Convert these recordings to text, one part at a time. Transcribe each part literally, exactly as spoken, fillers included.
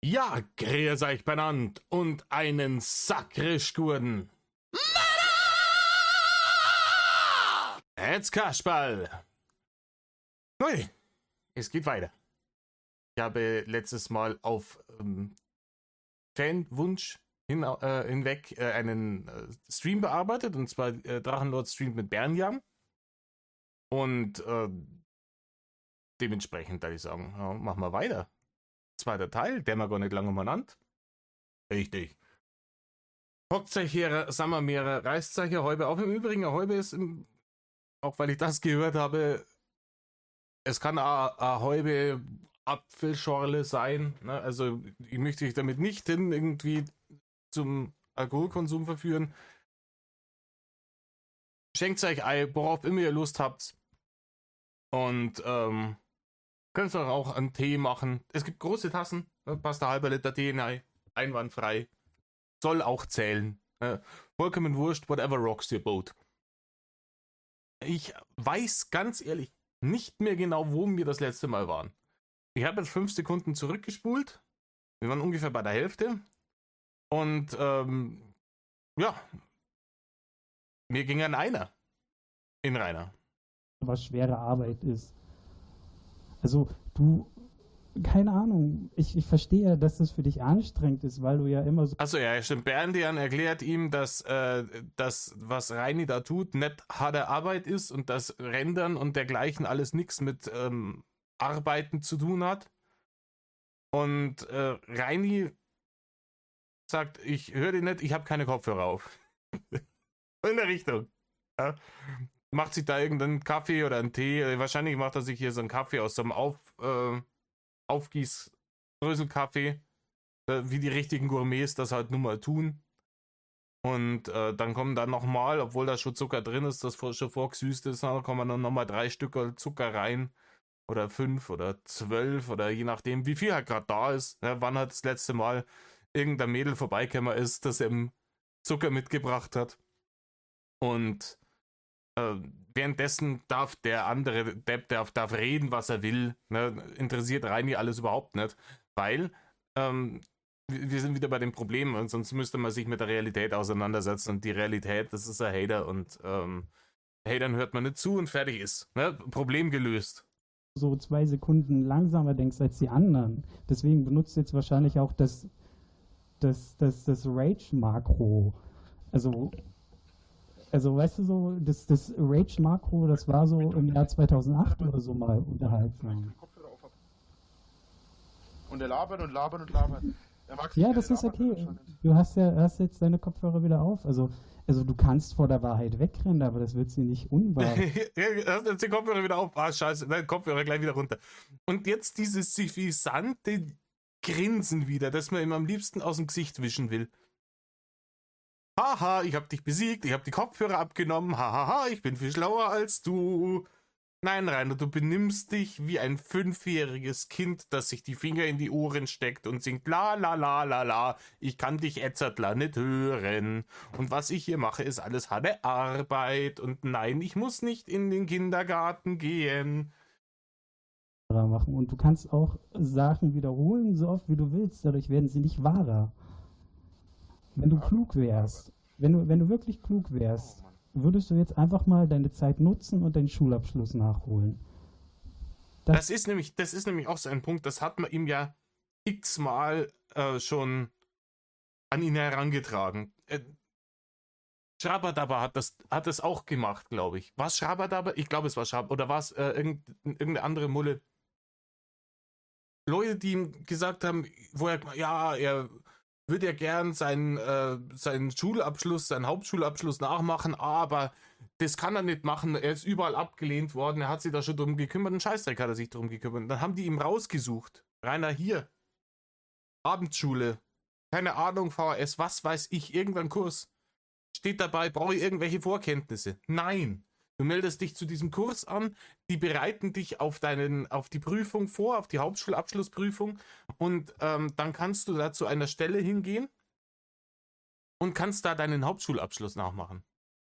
Ja, grüß euch benannt und einen Sakrischgurden. Jetzt Kasperl. Ui, es geht weiter. Ich habe letztes Mal auf ähm, Fanwunsch hin, äh, hinweg äh, einen äh, Stream bearbeitet, und zwar äh, Drachenlord streamt mit Bernjam. Und äh, dementsprechend, da ich sagen, ja, machen wir weiter. Zweiter Teil, der wir gar nicht lange umeinander. Richtig. Hockt euch her, Sommermeere, reißt euch eine Häube auf. Im Übrigen, eine Häube ist, im, auch weil ich das gehört habe, es kann eine Häube Apfelschorle sein. Ne? Also ich möchte euch damit nicht hin irgendwie zum Alkoholkonsum verführen. Schenkt euch ein, worauf immer ihr Lust habt. Und ähm, könnt ihr auch einen Tee machen. Es gibt große Tassen, ne? Passt ein halber Liter Tee rein, einwandfrei. Soll auch zählen. Ne? Vollkommen wurscht, whatever rocks your boat. Ich weiß ganz ehrlich nicht mehr genau, wo wir das letzte Mal waren. Ich habe jetzt fünf Sekunden zurückgespult. Wir waren ungefähr bei der Hälfte. Und ähm, ja, mir ging an einer. In Rainer. Was schwere Arbeit ist. Also du, keine Ahnung, ich, ich verstehe, dass das für dich anstrengend ist, weil du ja immer so... Achso, ja, stimmt. Berndian erklärt ihm, dass äh, das, was Reini da tut, nicht harte Arbeit ist und das Rendern und dergleichen alles nichts mit ähm, Arbeiten zu tun hat. Und äh, Reini sagt, ich höre dich nicht, ich habe keine Kopfhörer auf. In der Richtung. Ja. Macht sich da irgendeinen Kaffee oder einen Tee. Wahrscheinlich macht er sich hier so einen Kaffee aus so einem Auf, äh, Aufgießbröselkaffee, äh, wie die richtigen Gourmets das halt nun mal tun. Und äh, dann kommen dann nochmal, obwohl da schon Zucker drin ist, das schon vorgesüßt ist, dann kommen dann nochmal drei Stücke Zucker rein. Oder fünf oder zwölf oder je nachdem, wie viel halt gerade da ist. Ja, wann hat das letzte Mal irgendein Mädel vorbeigekommen ist, das ihm Zucker mitgebracht hat. Und äh, währenddessen darf der andere Depp, der darf reden, was er will. Ne? Interessiert Reini alles überhaupt nicht. Weil ähm, wir sind wieder bei dem Problem, und sonst müsste man sich mit der Realität auseinandersetzen. Und die Realität, das ist ein Hater, und ähm, Hatern hört man nicht zu und fertig ist. Ne? Problem gelöst. So zwei Sekunden langsamer denkst als die anderen. Deswegen benutzt du jetzt wahrscheinlich auch das, das, das, das Rage-Makro. Also, also weißt du so, das, das Rage-Makro, das war so im Jahr zweitausendacht oder so mal unterhaltsam. Und er labert und labert und labert. Ja, das ist okay. Du hast ja hast jetzt deine Kopfhörer wieder auf. Also, also du kannst vor der Wahrheit wegrennen, aber das wird sie nicht unwahr. Hast jetzt die Kopfhörer wieder auf. Ah, scheiße. Nein, Kopfhörer gleich wieder runter. Und jetzt dieses suffisante Grinsen wieder, das man ihm am liebsten aus dem Gesicht wischen will. Haha, ich hab dich besiegt, ich hab die Kopfhörer abgenommen. Hahaha, ich bin viel schlauer als du. Nein, Rainer, du benimmst dich wie ein fünfjähriges Kind, das sich die Finger in die Ohren steckt und singt la la la la la, ich kann dich Etzertler nicht hören. Und was ich hier mache, ist alles harte Arbeit. Und nein, ich muss nicht in den Kindergarten gehen. Machen. Und du kannst auch Sachen wiederholen, so oft wie du willst, dadurch werden sie nicht wahrer. Wenn du klug wärst, wenn du, wenn du wirklich klug wärst, würdest du jetzt einfach mal deine Zeit nutzen und deinen Schulabschluss nachholen. Das, das ist nämlich, das ist nämlich auch so ein Punkt, das hat man ihm ja x-mal äh, schon an ihn herangetragen. Äh, Schrabadaba hat das, hat das auch gemacht, glaube ich. War es Schrabadaba? Ich glaube, es war Schrabadaba. Oder war es äh, irgend, irgendeine andere Mulle? Leute, die ihm gesagt haben, wo er, ja, er würde ja gern seinen, äh, seinen Schulabschluss, seinen Hauptschulabschluss nachmachen, aber das kann er nicht machen. Er ist überall abgelehnt worden. Er hat sich da schon drum gekümmert. Ein Scheißdreck hat er sich drum gekümmert. Und dann haben die ihm rausgesucht. Rainer, hier. Abendschule. Keine Ahnung, V H S, was weiß ich, irgendein Kurs. Steht dabei, brauche ich irgendwelche Vorkenntnisse? Nein. Du meldest dich zu diesem Kurs an, die bereiten dich auf, deinen, auf die Prüfung vor, auf die Hauptschulabschlussprüfung, und ähm, dann kannst du da zu einer Stelle hingehen und kannst da deinen Hauptschulabschluss nachmachen.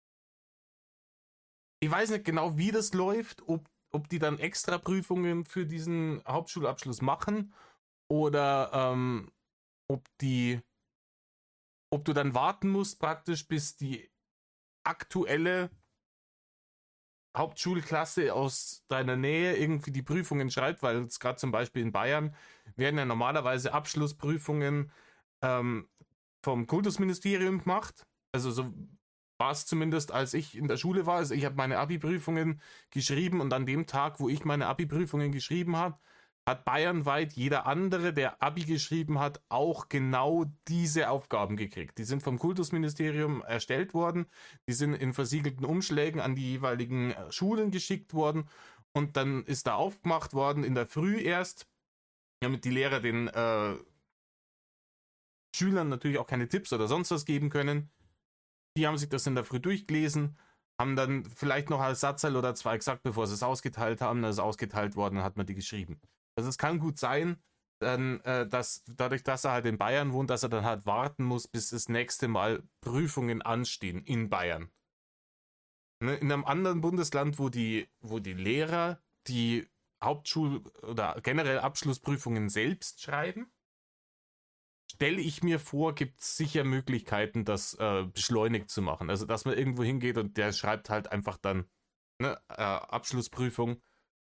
Ich weiß nicht genau, wie das läuft, ob, ob die dann extra Prüfungen für diesen Hauptschulabschluss machen oder ähm, ob die, ob du dann warten musst praktisch, bis die aktuelle Hauptschulklasse aus deiner Nähe irgendwie die Prüfungen schreibt, weil es gerade zum Beispiel in Bayern werden ja normalerweise Abschlussprüfungen ähm, vom Kultusministerium gemacht. Also so war es zumindest, als ich in der Schule war. Also ich habe meine Abi-Prüfungen geschrieben und an dem Tag, wo ich meine Abi-Prüfungen geschrieben habe, hat bayernweit jeder andere, der Abi geschrieben hat, auch genau diese Aufgaben gekriegt. Die sind vom Kultusministerium erstellt worden, die sind in versiegelten Umschlägen an die jeweiligen Schulen geschickt worden und dann ist da aufgemacht worden in der Früh erst, damit die Lehrer den äh, Schülern natürlich auch keine Tipps oder sonst was geben können. Die haben sich das in der Früh durchgelesen, haben dann vielleicht noch einen Satzteil oder zwei gesagt, bevor sie es ausgeteilt haben, dann ist es ausgeteilt worden, dann hat man die geschrieben. Also es kann gut sein, dann, äh, dass dadurch, dass er halt in Bayern wohnt, dass er dann halt warten muss, bis das nächste Mal Prüfungen anstehen in Bayern. Ne? In einem anderen Bundesland, wo die, wo die Lehrer die Hauptschul- oder generell Abschlussprüfungen selbst schreiben, stelle ich mir vor, gibt es sicher Möglichkeiten, das äh, beschleunigt zu machen. Also, dass man irgendwo hingeht und der schreibt halt einfach dann ne, äh, Abschlussprüfung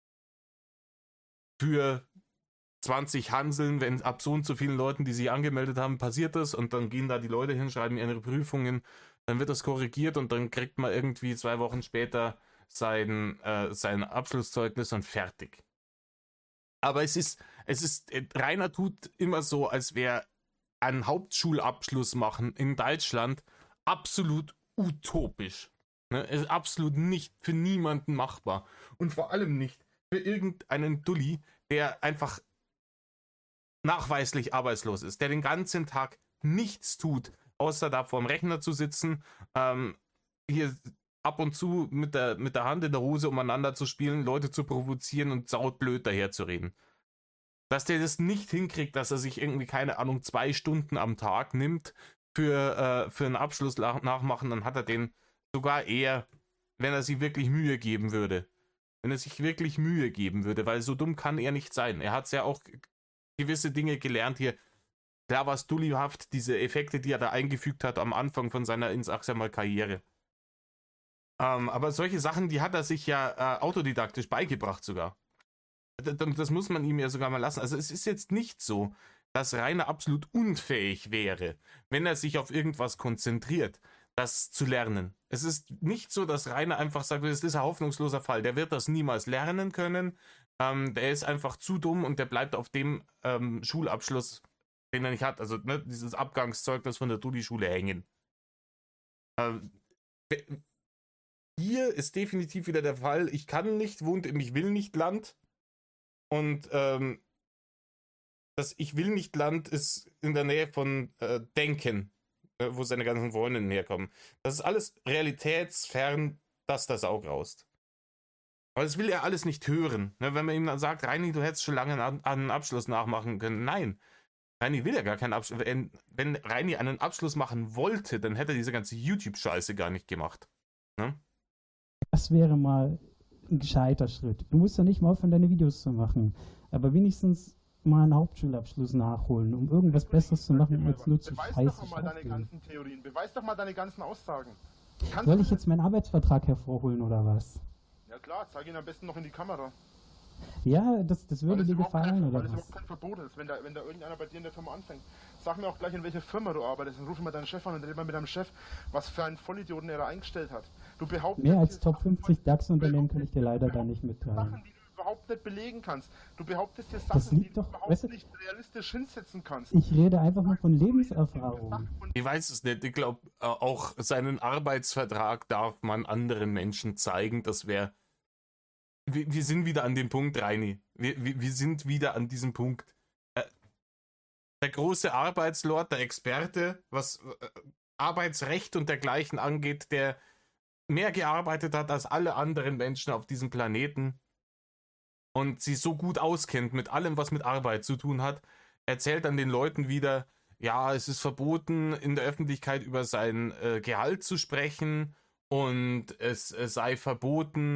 für zwanzig Hanseln, wenn ab so und so vielen Leuten, die sich angemeldet haben, passiert das und dann gehen da die Leute hin, schreiben ihre Prüfungen, dann wird das korrigiert und dann kriegt man irgendwie zwei Wochen später sein, äh, sein Abschlusszeugnis und fertig. Aber es ist, es ist, Rainer tut immer so, als wäre einen Hauptschulabschluss machen in Deutschland absolut utopisch. Ne? Es ist absolut nicht für niemanden machbar. Und vor allem nicht für irgendeinen Dulli, der einfach nachweislich arbeitslos ist, der den ganzen Tag nichts tut, außer da vorm Rechner zu sitzen, ähm, hier ab und zu mit der, mit der Hand in der Hose umeinander zu spielen, Leute zu provozieren und sautblöd daherzureden. Dass der das nicht hinkriegt, dass er sich irgendwie, keine Ahnung, zwei Stunden am Tag nimmt für, äh, für einen Abschluss nachmachen, dann hat er den sogar eher, wenn er sich wirklich Mühe geben würde. Wenn er sich wirklich Mühe geben würde, weil so dumm kann er nicht sein. Er hat ja auch gewisse Dinge gelernt hier. Klar war es dullihaft, diese Effekte, die er da eingefügt hat am Anfang von seiner, ins sag mal, Karriere. Ähm, aber solche Sachen, die hat er sich ja äh, autodidaktisch beigebracht sogar. Das muss man ihm ja sogar mal lassen. Also es ist jetzt nicht so, dass Rainer absolut unfähig wäre, wenn er sich auf irgendwas konzentriert, das zu lernen. Es ist nicht so, dass Rainer einfach sagt, das ist ein hoffnungsloser Fall. Der wird das niemals lernen können. Ähm, der ist einfach zu dumm und der bleibt auf dem ähm, Schulabschluss, den er nicht hat. Also ne, dieses Abgangszeugnis von der Dulli-Schule hängen. Ähm, hier ist definitiv wieder der Fall, ich kann nicht, wohnt im Ich will nicht Land. Und ähm, das Ich will nicht Land ist in der Nähe von äh, Denken, äh, wo seine ganzen Freundinnen herkommen. Das ist alles realitätsfern, dass das auch raust. Aber das will er alles nicht hören. Ne? Wenn man ihm dann sagt, Reini, du hättest schon lange einen, einen Abschluss nachmachen können. Nein, Reini will ja gar keinen Abschluss. Wenn, wenn Reini einen Abschluss machen wollte, dann hätte er diese ganze YouTube-Scheiße gar nicht gemacht. Ne? Das wäre mal ein gescheiter Schritt. Du musst ja nicht mal aufhören, deine Videos zu machen, aber wenigstens mal einen Hauptschulabschluss nachholen, um irgendwas Besseres zu machen, als nur zu Beweis scheiße doch mal deine ganzen Theorien, beweis doch mal deine ganzen Aussagen. Kannst Soll du ich jetzt meinen Arbeitsvertrag hervorholen oder was? Ja klar, zeig ihn am besten noch in die Kamera. Ja, das, das würde Weil es dir überhaupt kein, gefallen, weil oder es was? überhaupt kein Verbot ist, wenn da, wenn da irgendeiner bei dir in der Firma anfängt. Sag mir auch gleich, in welcher Firma du arbeitest und ruf mal deinen Chef an und red mal mit deinem Chef, was für einen Vollidioten er da eingestellt hat. Du behauptest Mehr als hier Top Sachen fünfzig von- DAX-Unternehmen du kann ich dir leider da behauptest nicht Sachen, mitteilen. die du überhaupt nicht belegen kannst. Du behauptest dir Das Sachen, die liegt du doch- überhaupt weißt du- nicht realistisch hinsetzen kannst. Ich rede einfach nur von Lebenserfahrung. Ich weiß es nicht. Ich glaube, äh, auch seinen Arbeitsvertrag darf man anderen Menschen zeigen. Das wäre. Wir, wir sind wieder an dem Punkt, Reini. Wir, wir, wir sind wieder an diesem Punkt. Äh, der große Arbeitslord, der Experte, was äh, Arbeitsrecht und dergleichen angeht, der mehr gearbeitet hat als alle anderen Menschen auf diesem Planeten und sich so gut auskennt mit allem, was mit Arbeit zu tun hat, erzählt dann den Leuten wieder, ja, es ist verboten, in der Öffentlichkeit über sein äh, Gehalt zu sprechen und es, es sei verboten,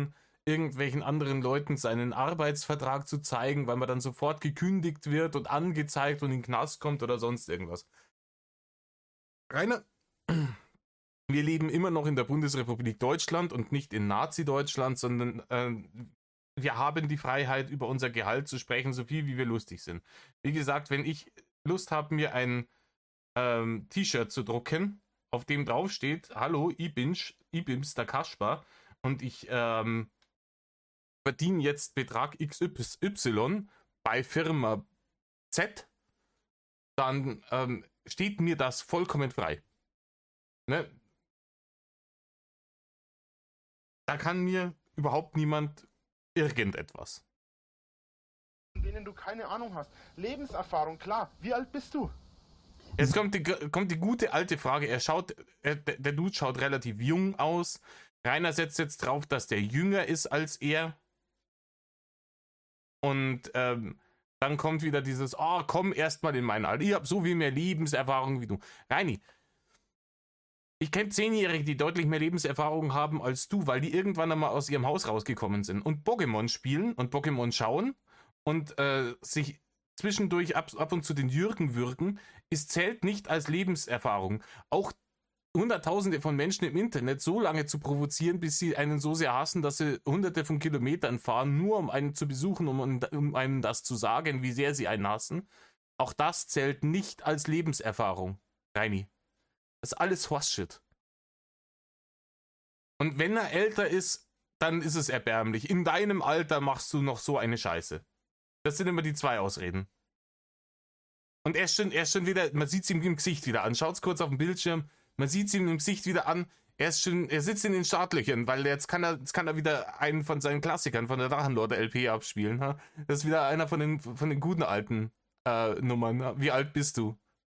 irgendwelchen anderen Leuten seinen Arbeitsvertrag zu zeigen, weil man dann sofort gekündigt wird und angezeigt und in den Knast kommt oder sonst irgendwas. Rainer, wir leben immer noch in der Bundesrepublik Deutschland und nicht in Nazi-Deutschland, sondern äh, wir haben die Freiheit, über unser Gehalt zu sprechen, so viel wie wir lustig sind. Wie gesagt, wenn ich Lust habe, mir ein ähm, T-Shirt zu drucken, auf dem draufsteht, hallo, ich bin's, ich bin's, der Kaspar, und ich ähm, verdiene jetzt Betrag X Y bei Firma Z, dann ähm, steht mir das vollkommen frei. Ne? Da kann mir überhaupt niemand irgendetwas. Von denen du keine Ahnung hast. Lebenserfahrung, klar. Wie alt bist du? Jetzt kommt die, kommt die gute alte Frage. Er schaut, er, der, der Dude schaut relativ jung aus. Rainer setzt jetzt drauf, dass der jünger ist als er. Und ähm, dann kommt wieder dieses, oh, komm erstmal in mein Alter. Ich habe so viel mehr Lebenserfahrung wie du. Reini, ich kenne Zehnjährige, die deutlich mehr Lebenserfahrung haben als du, weil die irgendwann einmal aus ihrem Haus rausgekommen sind und Pokémon spielen und Pokémon schauen und äh, sich zwischendurch ab, ab und zu den Jürgen würgen, ist zählt nicht als Lebenserfahrung. Auch Hunderttausende von Menschen im Internet so lange zu provozieren, bis sie einen so sehr hassen, dass sie hunderte von Kilometern fahren, nur um einen zu besuchen, um, um einem das zu sagen, wie sehr sie einen hassen. Auch das zählt nicht als Lebenserfahrung, Reini. Das ist alles Horseshit. Und wenn er älter ist, dann ist es erbärmlich. In deinem Alter machst du noch so eine Scheiße. Das sind immer die zwei Ausreden. Und er ist schon, er ist schon wieder, man sieht es ihm im Gesicht wieder an. Schaut's kurz auf dem Bildschirm. Man sieht es ihm im Gesicht wieder an, er ist schon, er sitzt in den Startlöchern, weil jetzt kann er, jetzt kann er wieder einen von seinen Klassikern von der Drachenlord-L P abspielen. Ha? Das ist wieder einer von den, von den guten alten äh, Nummern. Wie alt bist du?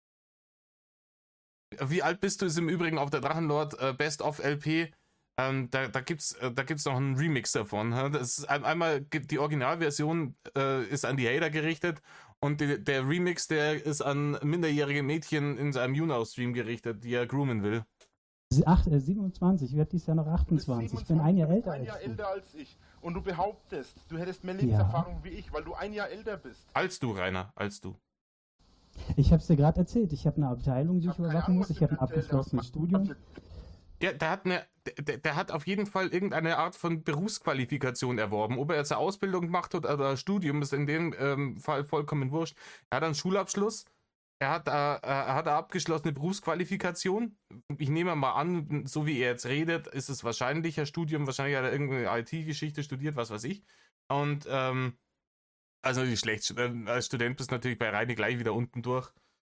Wie alt bist du ist im Übrigen auf der Drachenlord äh, Best-of-L P. Ähm, da da gibt es äh, da gibt's noch einen Remix davon. Ha? Das ist ein, einmal, die Originalversion äh, ist an die Hater gerichtet. Und die, der Remix, der ist an minderjährige Mädchen in seinem YouNow-Stream gerichtet, die er groomen will. Ach, äh, siebenundzwanzig, ich werde dieses Jahr noch achtundzwanzig. Ich bin ein Jahr älter ein Jahr als du. älter als ich. Und du behauptest, du hättest mehr Lebenserfahrung ja. wie ich, weil du ein Jahr älter bist. Als du, Rainer, als du. Ich habe es dir gerade erzählt. Ich habe eine Abteilung, die ich, ich überwachen muss. Ich habe ein abgeschlossenes Studium. Ja, der hat, eine, der, der hat auf jeden Fall irgendeine Art von Berufsqualifikation erworben. Ob er jetzt eine Ausbildung gemacht hat oder ein Studium, ist in dem ähm, Fall vollkommen wurscht. Er hat einen Schulabschluss, er hat, äh, er hat eine abgeschlossene Berufsqualifikation. Ich nehme mal an, so wie er jetzt redet, ist es wahrscheinlich ein Studium, wahrscheinlich hat er irgendeine I T-Geschichte studiert, was weiß ich. Und, ähm, also nicht schlecht, als Student bist du natürlich bei Reini gleich wieder unten durch.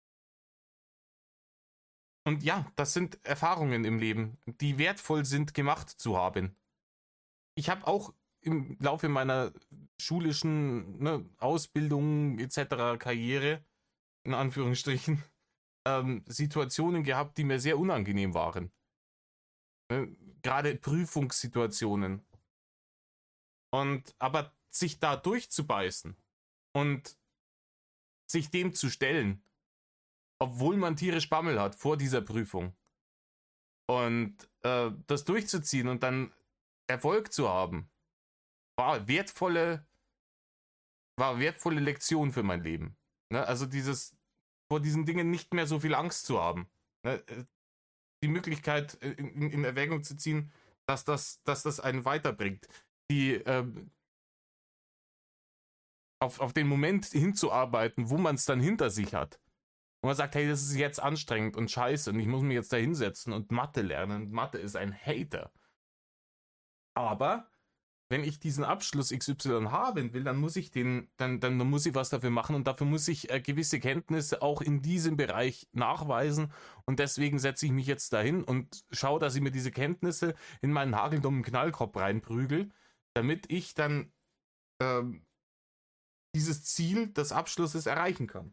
Und ja, das sind Erfahrungen im Leben, die wertvoll sind, gemacht zu haben. Ich habe auch im Laufe meiner schulischen ne, Ausbildung et cetera Karriere, in Anführungsstrichen, ähm, Situationen gehabt, die mir sehr unangenehm waren. Ne, gerade Prüfungssituationen. Und aber sich da durchzubeißen und sich dem zu stellen, obwohl man tierisch Bammel hat vor dieser Prüfung. Und äh, das durchzuziehen und dann Erfolg zu haben, war wertvolle, war wertvolle Lektion für mein Leben. Ne? Also dieses, vor diesen Dingen nicht mehr so viel Angst zu haben. Ne? Die Möglichkeit in, in, in Erwägung zu ziehen, dass das, dass das einen weiterbringt. Die äh, auf, auf den Moment hinzuarbeiten, wo man es dann hinter sich hat. Und man sagt, hey, das ist jetzt anstrengend und scheiße und ich muss mich jetzt da hinsetzen und Mathe lernen. Und Mathe ist ein Hater. Aber wenn ich diesen Abschluss X Y haben will, dann muss ich den, dann, dann muss ich was dafür machen und dafür muss ich äh, gewisse Kenntnisse auch in diesem Bereich nachweisen und deswegen setze ich mich jetzt dahin und schaue, dass ich mir diese Kenntnisse in meinen hageldummen Knallkopf reinprügel, damit ich dann ähm, dieses Ziel des Abschlusses erreichen kann.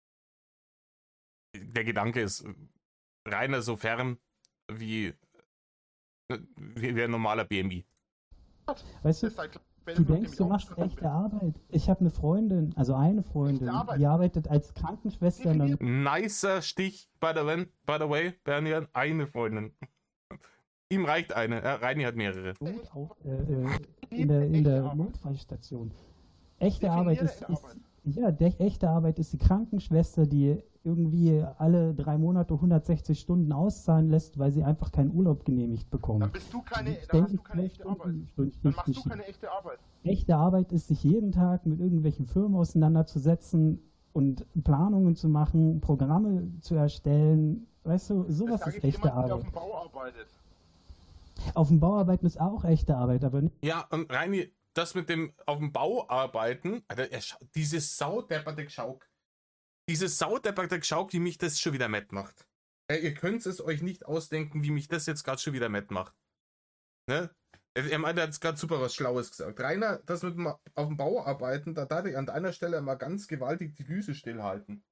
Der Gedanke ist reiner so fern wie, wie, wie ein normaler B M I. Weißt du, du denkst, du machst echte Arbeit. Ich habe eine Freundin, also eine Freundin, die arbeitet als Krankenschwester. Nicer Stich, by the, way, by the way, Bernian, eine Freundin. Ihm reicht eine, ja, Reini hat mehrere. Auch, äh, äh, in der, in der Arbeit. Notfallstation. Echte Definiere Arbeit ist, echte ist Arbeit. ja, der, echte Arbeit ist die Krankenschwester, die irgendwie alle drei Monate hundertsechzig Stunden auszahlen lässt, weil sie einfach keinen Urlaub genehmigt Dann bekommt. bist du keine, Die dann hast ständig du keine zwölf echte Arbeit. Stunden, Stunden, Dann machst du Stunden keine echte Arbeit. Echte Arbeit ist, sich jeden Tag mit irgendwelchen Firmen auseinanderzusetzen und Planungen zu machen, Programme zu erstellen. Weißt du, Das sowas sage ist ich echte jemand, der auf Arbeit. dem Bau arbeitet. Auf dem Bau arbeiten ist auch echte Arbeit, aber nicht. Ja, und Reini, das mit dem auf dem Bau arbeiten, Alter, er scha- dieses saudepperte Geschauk. Dieses saudepperte Geschauk, wie mich das schon wieder matt macht. Äh, ihr könnt es euch nicht ausdenken, wie mich das jetzt gerade schon wieder matt macht. Ne? Er, er meinte, er hat gerade super was Schlaues gesagt. Rainer, das mit dem auf dem Bau arbeiten, da darf ich an deiner Stelle mal ganz gewaltig die Füße stillhalten.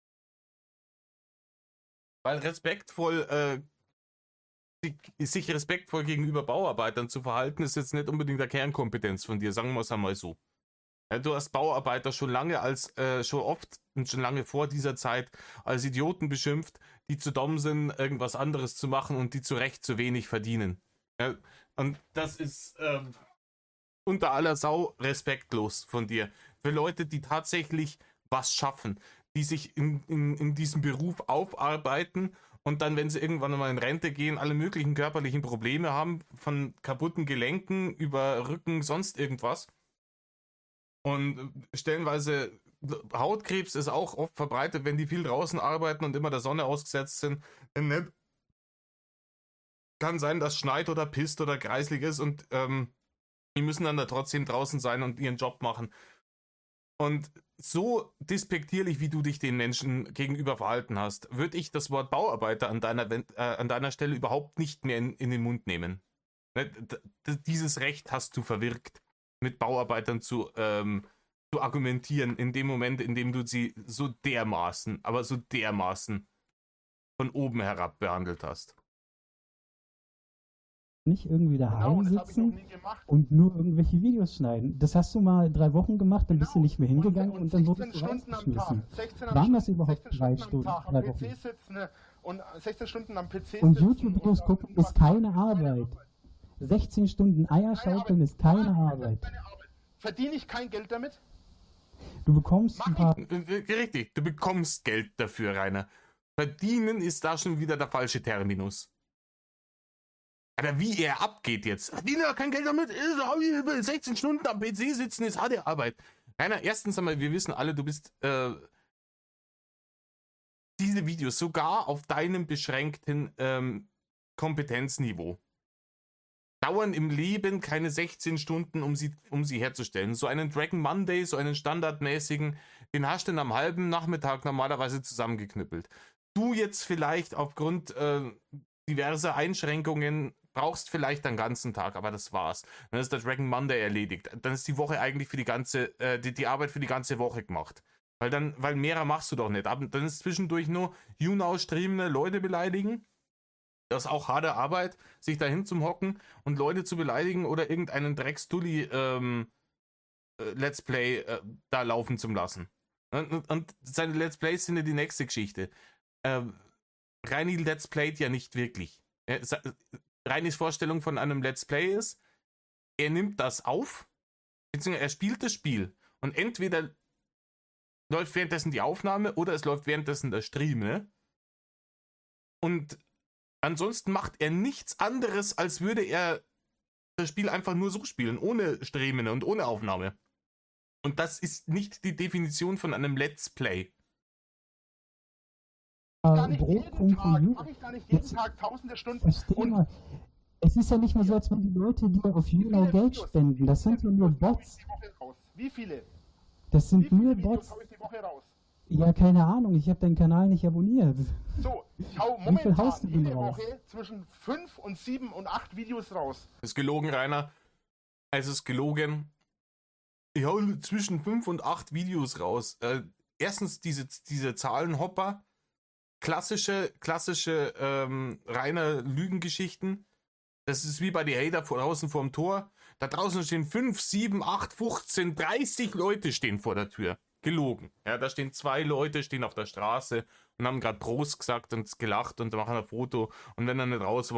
Weil respektvoll, äh, sich, sich respektvoll gegenüber Bauarbeitern zu verhalten, ist jetzt nicht unbedingt der Kernkompetenz von dir, sagen wir es einmal so. Ja, du hast Bauarbeiter schon lange als, äh, schon oft und schon lange vor dieser Zeit als Idioten beschimpft, die zu dumm sind, irgendwas anderes zu machen und die zu Recht zu wenig verdienen. Ja, und das ist ähm, unter aller Sau respektlos von dir. Für Leute, die tatsächlich was schaffen, die sich in, in, in diesem Beruf aufarbeiten und dann, wenn sie irgendwann mal in Rente gehen, alle möglichen körperlichen Probleme haben, von kaputten Gelenken über Rücken, sonst irgendwas. Und stellenweise Hautkrebs ist auch oft verbreitet, wenn die viel draußen arbeiten und immer der Sonne ausgesetzt sind. Nicht. Kann sein, dass schneit oder pisst oder kreislig ist und ähm, die müssen dann da trotzdem draußen sein und ihren Job machen. Und so despektierlich, wie du dich den Menschen gegenüber verhalten hast, würde ich das Wort Bauarbeiter an deiner, äh, an deiner Stelle überhaupt nicht mehr in, in den Mund nehmen. Ne? D- d- dieses Recht hast du verwirkt, mit Bauarbeitern zu, ähm, zu argumentieren, in dem Moment, in dem du sie so dermaßen, aber so dermaßen von oben herab behandelt hast. Nicht irgendwie Genau, daheim das habe ich noch sitzen nie gemacht. und nur irgendwelche Videos schneiden. Das hast du mal drei Wochen gemacht, dann bist du Genau. nicht mehr hingegangen und, und dann sechzehn wurdest du Stunden am rausgeschmissen. Tag. sechzehn Waren das Stunden- überhaupt sechzehn drei Stunden Stunden, am Tag drei am Wochen? P C sitzen ne? und sechzehn Stunden am P C Und sitzen. YouTube-Videos und- gucken und ist was keine machen, Arbeit. sechzehn Stunden Eier schaukeln ist keine Arbeit. Keine Arbeit. Verdiene ich kein Geld damit? Du bekommst ein paar. Äh, Richtig, du bekommst Geld dafür, Rainer. Verdienen ist da schon wieder der falsche Terminus. Alter, wie er abgeht jetzt. Verdiene ja kein Geld damit, ist sechzehn Stunden am P C sitzen ist harte Arbeit. Rainer, erstens einmal, wir wissen alle, du bist äh, diese Videos sogar auf deinem beschränkten ähm, Kompetenzniveau dauern im Leben keine sechzehn Stunden, um sie, um sie herzustellen. So einen Dragon Monday, so einen standardmäßigen, den hast du in einem halben Nachmittag normalerweise zusammengeknüppelt. Du jetzt vielleicht aufgrund äh, diverser Einschränkungen brauchst vielleicht einen ganzen Tag, aber das war's. Dann ist der Dragon Monday erledigt. Dann ist die Woche eigentlich für die ganze, äh, die, die Arbeit für die ganze Woche gemacht. Weil dann, weil mehrer machst du doch nicht. Aber dann ist zwischendurch nur YouNow-streamende Leute beleidigen. Das ist auch harte Arbeit, sich dahin zum Hocken und Leute zu beleidigen oder irgendeinen Drecksdulli ähm, äh, Let's Play äh, da laufen zu lassen. Und, und seine Let's Plays sind ja die nächste Geschichte. Ähm, Reini Let's Playt ja nicht wirklich. Er, Reinis Vorstellung von einem Let's Play ist, er nimmt das auf, beziehungsweise er spielt das Spiel und entweder läuft währenddessen die Aufnahme oder es läuft währenddessen der Stream, ne? Und ansonsten macht er nichts anderes, als würde er das Spiel einfach nur so spielen, ohne Streamen und ohne Aufnahme. Und das ist nicht die Definition von einem Let's Play. Gar nicht jeden Brotkrumm Tag, von mache ich gar nicht YouTube. jeden Jetzt Tag tausende Stunden. versteh Und mal. Es ist ja nicht mehr so, als wenn die Leute dir auf YouNow viele Geld Videos- spenden. Das sind ja nur Videos hau ich Bots. die Woche raus? Wie viele? Das Wie sind viele nur Videos Bots. hau ich die Woche raus? Ja, keine Ahnung. Ich habe deinen Kanal nicht abonniert. So, ich hau viel momentan haust du denn jede raus? Woche zwischen fünf und sieben und acht Videos raus. Das ist gelogen, Rainer. Es ist gelogen. Ich hau zwischen fünf und acht Videos raus. Äh, erstens diese, diese Zahlenhopper. Klassische, klassische ähm, reine Lügengeschichten. Das ist wie bei die Hater vor draußen vorm Tor. Da draußen stehen fünf, sieben, acht, fünfzehn, dreißig Leute stehen vor der Tür. Gelogen. Ja, da stehen zwei Leute, stehen auf der Straße und haben gerade Prost gesagt und gelacht und machen ein Foto. Und wenn er nicht rauswongelt,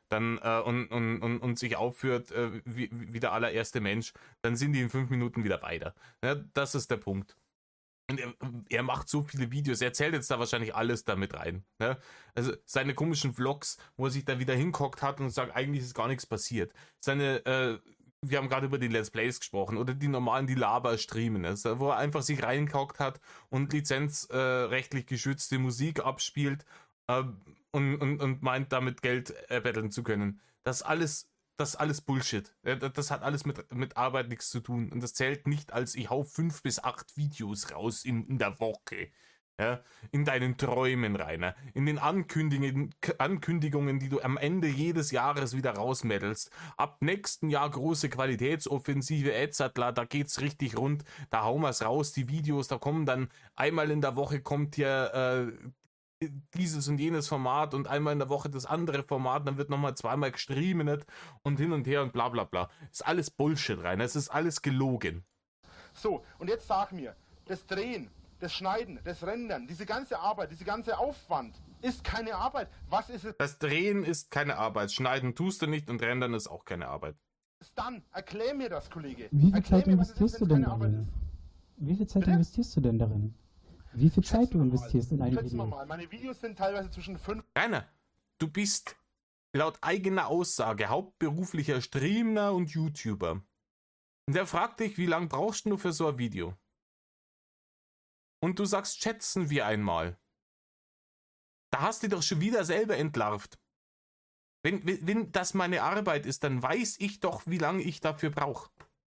dann äh, und, und, und, und sich aufführt äh, wie, wie der allererste Mensch, dann sind die in fünf Minuten wieder weiter. Ja, das ist der Punkt. Und er, er macht so viele Videos, er erzählt jetzt da wahrscheinlich alles damit rein. Ne? Also seine komischen Vlogs, wo er sich da wieder hinkockt hat und sagt, eigentlich ist gar nichts passiert. Seine, äh, wir haben gerade über die Let's Plays gesprochen oder die normalen, die Laber-Streamen, also, wo er einfach sich reinkockt hat und lizenzrechtlich äh, geschützte Musik abspielt äh, und, und, und meint, damit Geld erbetteln zu können. Das alles... Das ist alles Bullshit. Das hat alles mit, mit Arbeit nichts zu tun. Und das zählt nicht als, ich hau fünf bis acht Videos raus in, in der Woche. Ja? In deinen Träumen, Rainer. In den Ankündigungen, Ankündigungen, die du am Ende jedes Jahres wieder rausmädelst. Ab nächsten Jahr große Qualitätsoffensive, et cetera. Da geht's richtig rund. Da hauen wir's raus, die Videos. Da kommen dann einmal in der Woche kommt hier äh, dieses und jenes Format und einmal in der Woche das andere Format, dann wird nochmal zweimal gestreamt und hin und her und bla bla bla. Ist alles Bullshit rein, es ist alles gelogen. So, und jetzt sag mir, das Drehen, das Schneiden, das Rendern, diese ganze Arbeit, diese ganze Aufwand ist keine Arbeit. Was ist es? Das Drehen ist keine Arbeit, Schneiden tust du nicht und Rendern ist auch keine Arbeit. Dann, erklär mir das, Kollege. Wie viel Erklär Zeit mir, investierst ist, du denn darin? Wie viel Zeit Bitte? investierst du denn darin? Wie viel Zeit du investierst in ein Schätzen Video? wir mal, meine Videos sind teilweise zwischen fünf... Rainer, du bist laut eigener Aussage hauptberuflicher Streamer und YouTuber. Und der fragt dich, wie lange brauchst du für so ein Video? Und du sagst, schätzen wir einmal. Da hast du dich doch schon wieder selber entlarvt. Wenn, wenn, wenn das meine Arbeit ist, dann weiß ich doch, wie lange ich dafür brauche.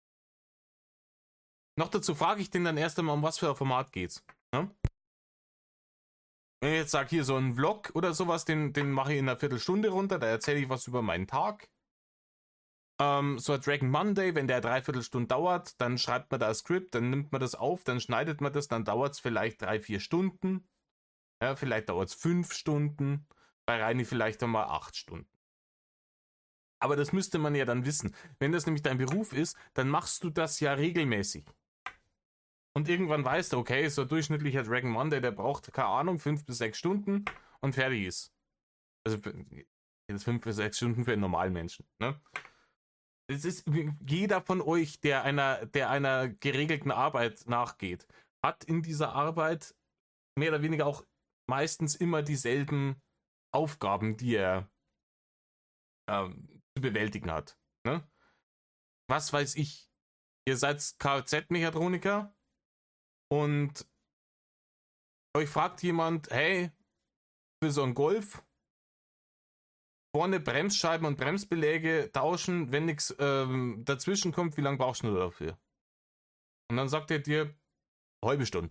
Noch dazu frage ich den dann erst einmal, um was für ein Format geht's. Ja? Wenn ich jetzt sage, hier so ein Vlog oder sowas, den, den mache ich in einer Viertelstunde runter, da erzähle ich was über meinen Tag. Ähm, so ein Dragon Monday, wenn der dreiviertel Stunden dauert, dann schreibt man da ein Skript, dann nimmt man das auf, dann schneidet man das, dann dauert es vielleicht drei, vier Stunden. Ja, vielleicht dauert es fünf Stunden, bei Reini vielleicht einmal acht Stunden. Aber das müsste man ja dann wissen. Wenn das nämlich dein Beruf ist, dann machst du das ja regelmäßig. Und irgendwann weißt du, okay, so ein durchschnittlicher Dragon Monday, der braucht, keine Ahnung, fünf bis sechs Stunden und fertig ist. Also jetzt fünf bis sechs Stunden für einen normalen Menschen. Ne? Es ist jeder von euch, der einer, der einer geregelten Arbeit nachgeht, hat in dieser Arbeit mehr oder weniger auch meistens immer dieselben Aufgaben, die er ähm, zu bewältigen hat. Ne? Was weiß ich? Ihr seid Kfz-Mechatroniker und euch fragt jemand, hey, für so einen Golf vorne Bremsscheiben und Bremsbeläge tauschen, wenn nichts ähm, dazwischen kommt, wie lange brauchst du dafür? Und dann sagt er dir, eine halbe Stunde.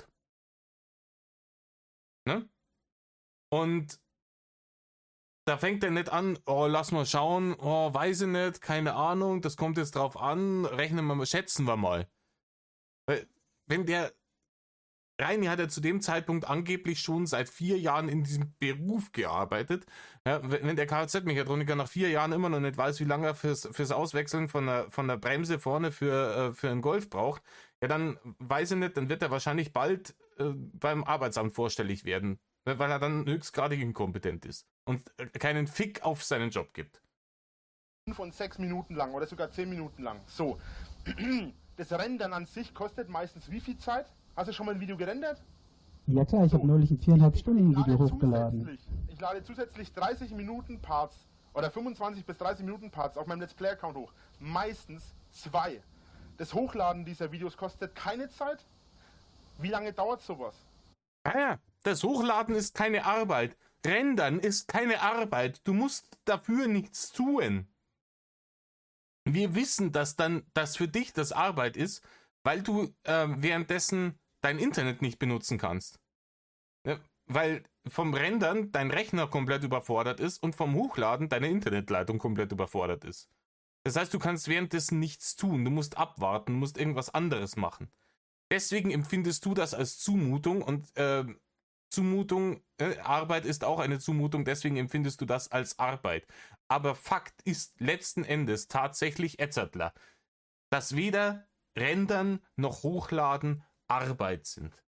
Ne? Und da fängt er nicht an, oh, lass mal schauen, oh, weiß ich nicht, keine Ahnung, das kommt jetzt drauf an, rechnen wir mal, schätzen wir mal. Weil, wenn der Reini hat ja zu dem Zeitpunkt angeblich schon seit vier Jahren in diesem Beruf gearbeitet. Ja, wenn der Kfz-Mechatroniker nach vier Jahren immer noch nicht weiß, wie lange er fürs, fürs Auswechseln von der, von der Bremse vorne für, äh, für einen Golf braucht, ja dann weiß ich nicht, dann wird er wahrscheinlich bald äh, beim Arbeitsamt vorstellig werden, weil er dann höchstgradig inkompetent ist und keinen Fick auf seinen Job gibt. fünf und sechs Minuten lang oder sogar zehn Minuten lang. So, das Rendern an sich kostet meistens wie viel Zeit? Hast du schon mal ein Video gerendert? Ja klar, ich so, habe neulich ein viereinhalb ich, Stunden ich Video lade hochgeladen. Zusätzlich, ich lade zusätzlich dreißig Minuten Parts oder fünfundzwanzig bis dreißig Minuten Parts auf meinem Let's Play Account hoch. Meistens zwei. Das Hochladen dieser Videos kostet keine Zeit. Wie lange dauert sowas? Ah ja, das Hochladen ist keine Arbeit. Rendern ist keine Arbeit. Du musst dafür nichts tun. Wir wissen, dass dann das für dich das Arbeit ist, weil du äh, währenddessen dein Internet nicht benutzen kannst. Ja, weil vom Rendern dein Rechner komplett überfordert ist und vom Hochladen deine Internetleitung komplett überfordert ist. Das heißt, du kannst währenddessen nichts tun. Du musst abwarten, du musst irgendwas anderes machen. Deswegen empfindest du das als Zumutung und äh, Zumutung, äh, Arbeit ist auch eine Zumutung, deswegen empfindest du das als Arbeit. Aber Fakt ist letzten Endes tatsächlich Etzertler, dass weder Rendern noch Hochladen Arbeit sind.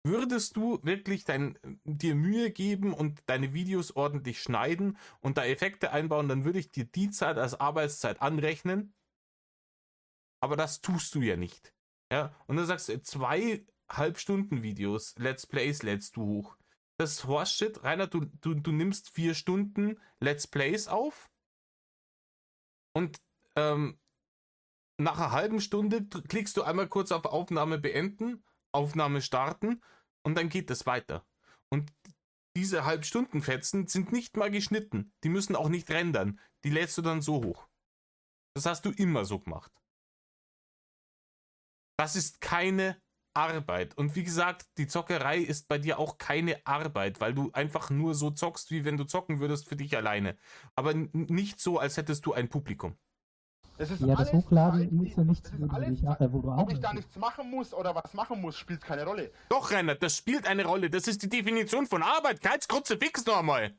würdest du wirklich dein, dir Mühe geben und deine Videos ordentlich schneiden und da Effekte einbauen, dann würde ich dir die Zeit als Arbeitszeit anrechnen. Aber das tust du ja nicht. Ja? Und dann sagst du, zwei Halbstunden-Videos, Let's Plays lädst du hoch. Das ist Horseshit. Rainer, du, du, du nimmst vier Stunden Let's Plays auf und ähm, nach einer halben Stunde klickst du einmal kurz auf Aufnahme beenden, Aufnahme starten und dann geht es weiter. Und diese Halbstundenfetzen sind nicht mal geschnitten. Die müssen auch nicht rendern. Die lädst du dann so hoch. Das hast du immer so gemacht. Das ist keine Arbeit. Und wie gesagt, die Zockerei ist bei dir auch keine Arbeit, weil du einfach nur so zockst, wie wenn du zocken würdest für dich alleine. Aber n- nicht so, als hättest du ein Publikum. Das ist Ja, das alles Hochladen Zeit, muss ja die- nichts, das ist wo du alles nicht, Zeit. äh, wo du Ob ich da arbeitest. nichts machen muss oder was machen muss, spielt keine Rolle. Doch, Rainer, das spielt eine Rolle. Das ist die Definition von Arbeit. Kreuzkreuze fix noch einmal.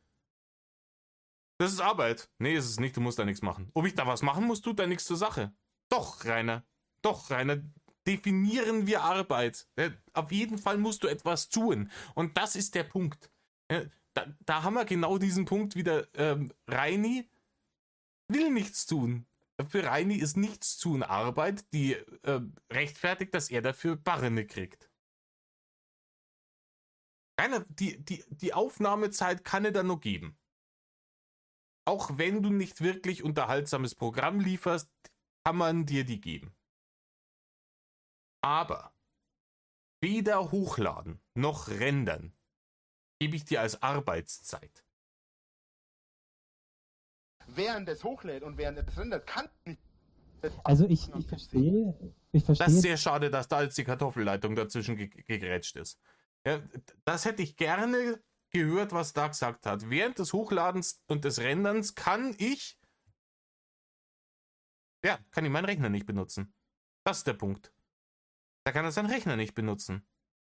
Das ist Arbeit. Nee, ist es nicht. Du musst da nichts machen. Ob ich da was machen muss, tut da nichts zur Sache. Doch, Rainer. Doch, Rainer. Definieren wir Arbeit. Ja, auf jeden Fall musst du etwas tun. Und das ist der Punkt. Ja, da, da haben wir genau diesen Punkt wieder. Ähm, Reini will nichts tun. Für Reini ist nichts tun Arbeit, die äh, rechtfertigt, dass er dafür Barrene kriegt. Rainer, die, die, die Aufnahmezeit kann er dann noch geben. Auch wenn du nicht wirklich unterhaltsames Programm lieferst, kann man dir die geben. Aber weder hochladen noch rendern gebe ich dir als Arbeitszeit. Während es hochlädt und während es rendert, kann nicht. Also ich, ich verstehe, ich Das ist verstehe, sehr schade, dass da jetzt die Kartoffelleitung dazwischen ge gegrätscht ist. Ja, das hätte ich gerne gehört, was da gesagt hat. Während des Hochladens und des Renderns kann ich ja, kann ich meinen Rechner nicht benutzen. Das ist der Punkt. Da kann er seinen Rechner nicht benutzen.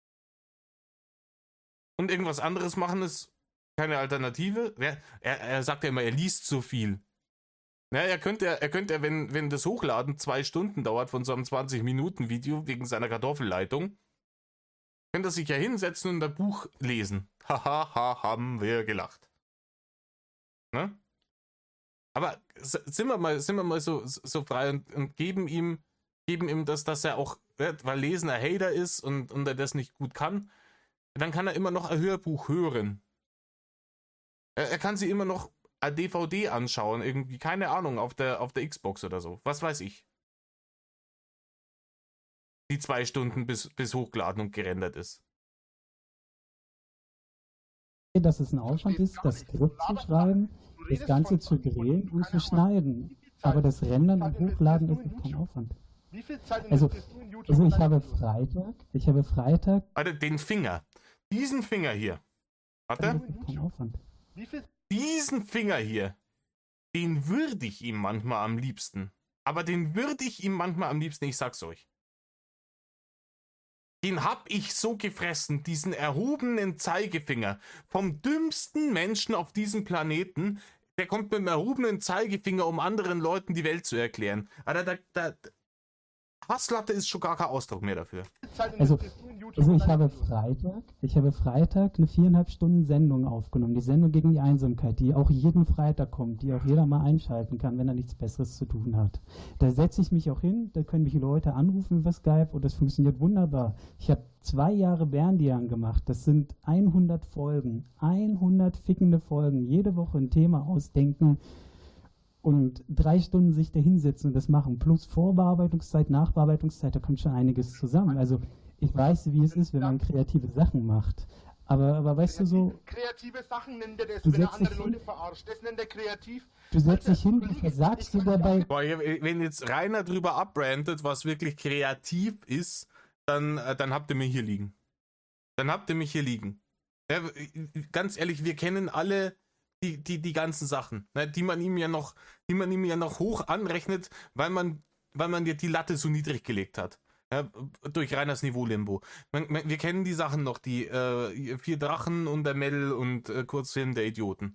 Und irgendwas anderes machen ist keine Alternative. Ja, er, er sagt ja immer, er liest so viel. Ja, er könnte, er könnte, wenn, wenn das Hochladen zwei Stunden dauert von so einem zwanzig-Minuten-Video wegen seiner Kartoffelleitung, könnte er sich ja hinsetzen und ein Buch lesen. Haha, ha, haben wir gelacht. Ne? Aber s- sind wir mal, sind wir mal so, so frei und, und geben ihm, geben ihm das, dass er auch, ja, weil Lesen ein Hater ist und, und er das nicht gut kann, dann kann er immer noch ein Hörbuch hören. Er, er kann sich immer noch eine D V D anschauen, irgendwie, keine Ahnung, auf der, auf der Xbox oder so. Was weiß ich. Die zwei Stunden bis, bis hochgeladen und gerendert ist. dass es ein Aufwand ist, das Skript zu schreiben, das Ganze zu drehen und zu schneiden. Aber das Rendern und Hochladen ist nicht kein Aufwand. Wie viel Zeit Also, investierst du in YouTube? Also und ich deine habe Videos? Freitag, ich habe Freitag, Warte, den Finger. Diesen Finger hier. das Warte. ist kein Aufwand. Wie viel Diesen Finger hier. Den würde ich ihm manchmal am liebsten. Aber den würde ich ihm manchmal am liebsten, ich sag's euch. Den hab ich so gefressen, diesen erhobenen Zeigefinger. Vom dümmsten Menschen auf diesem Planeten, der kommt mit dem erhobenen Zeigefinger, um anderen Leuten die Welt zu erklären. Alter, da, da, Hasslatte ist schon gar kein Ausdruck mehr dafür. Zeit Also, investierst du in YouTube? Also und ich deine habe Videos? Freitag, ich habe Freitag eine viereinhalb Stunden Sendung aufgenommen. Die Sendung gegen die Einsamkeit, die auch jeden Freitag kommt, die auch jeder mal einschalten kann, wenn er nichts Besseres zu tun hat. Da setze ich mich auch hin, da können mich Leute anrufen über Skype und das funktioniert wunderbar. Ich habe zwei Jahre Berndian gemacht, das sind hundert Folgen, hundert fickende Folgen, jede Woche ein Thema ausdenken und drei Stunden sich da hinsetzen und das machen, plus Vorbearbeitungszeit, Nachbearbeitungszeit, da kommt schon einiges zusammen. Also ich weiß, wie es ist, wenn man kreative Sachen macht. Aber, aber weißt du so, Kreative Sachen nennt er das, Du wenn er setzt andere dich Leute hin. verarscht. Das nennt er kreativ. du setzt Alter, dich hin, du Kollege, versagst ich kann sogar bei, Boah, wenn jetzt Rainer drüber abbrandet, was wirklich kreativ ist, dann, äh, dann habt ihr mich hier liegen. Dann habt ihr mich hier liegen. Ja, ganz ehrlich, wir kennen alle die, die, die ganzen Sachen, ne, die man ihm ja noch, die man ihm ja noch hoch anrechnet, weil man, weil man dir die Latte so niedrig gelegt hat. Ja, durch Reiners Niveau-Limbo. Man, man, wir kennen die Sachen noch, die äh, Vier Drachen und der Mel und äh, Kurzfilm der Idioten.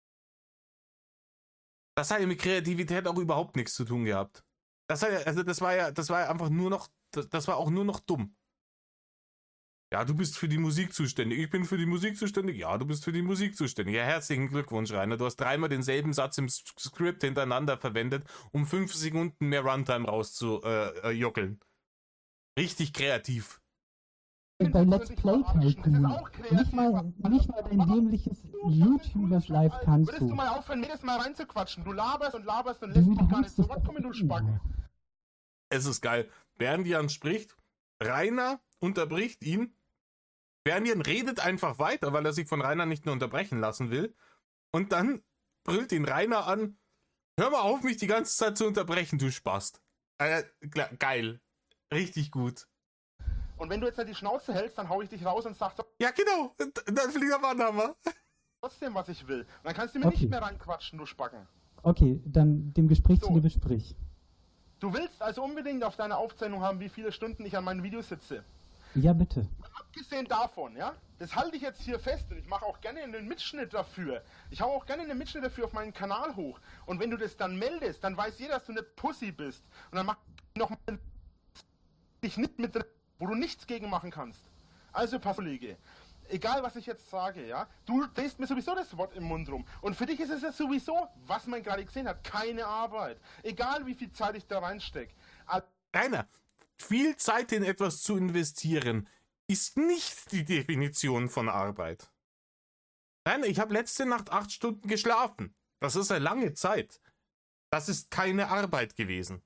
Das hat ja mit Kreativität auch überhaupt nichts zu tun gehabt. Das hat ja, also das war ja, das war ja einfach nur noch, das, das war auch nur noch dumm. Ja, du bist für die Musik zuständig. Ich bin für die Musik zuständig. Ja, du bist für die Musik zuständig. Ja, herzlichen Glückwunsch, Rainer. Du hast dreimal denselben Satz im Skript hintereinander verwendet, um fünf Sekunden mehr Runtime rauszujockeln. Äh, Richtig kreativ. Bei Let's Play Tycoon. Nicht mal, nicht mal dein dämliches YouTubers Live kannst Würdest du du. mal aufhören, jedes Mal reinzuquatschen? Du laberst und laberst und lässt mich gar nicht so Wort kommen, du Spacken. Es ist geil. Berndian spricht, Rainer unterbricht ihn. Berndian redet einfach weiter, weil er sich von Rainer nicht mehr unterbrechen lassen will. Und dann brüllt ihn Rainer an, hör mal auf, mich die ganze Zeit zu unterbrechen, du Spast. Äh, geil. Richtig gut. Und wenn du jetzt nicht die Schnauze hältst, dann hau ich dich raus und sag doch Ja, genau. Dann fliegt der Warnhammer. trotzdem, was ich will. Und dann kannst du mir Okay. nicht mehr reinquatschen, du Spacken. Okay, dann dem Gespräch So. zuliebe sprich. Du willst also unbedingt auf deiner Aufzeichnung haben, wie viele Stunden ich an meinen Videos sitze. Ja, bitte. Abgesehen davon, ja, das halte ich jetzt hier fest und ich mache auch gerne einen Mitschnitt dafür. Ich hau auch gerne einen Mitschnitt dafür auf meinen Kanal hoch. Und wenn du das dann meldest, dann weiß jeder, dass du eine Pussy bist. Und dann mach ich noch mal dich nicht mit drin, wo du nichts gegen machen kannst. Also, pass, Kollege. Egal, was ich jetzt sage, ja, du drehst mir sowieso das Wort im Mund rum. Und für dich ist es ja sowieso, was man gerade gesehen hat, keine Arbeit. Egal, wie viel Zeit ich da reinstecke. Rainer, viel Zeit in etwas zu investieren, ist nicht die Definition von Arbeit. Rainer, ich habe letzte Nacht acht Stunden geschlafen. Das ist eine lange Zeit. Das ist keine Arbeit gewesen.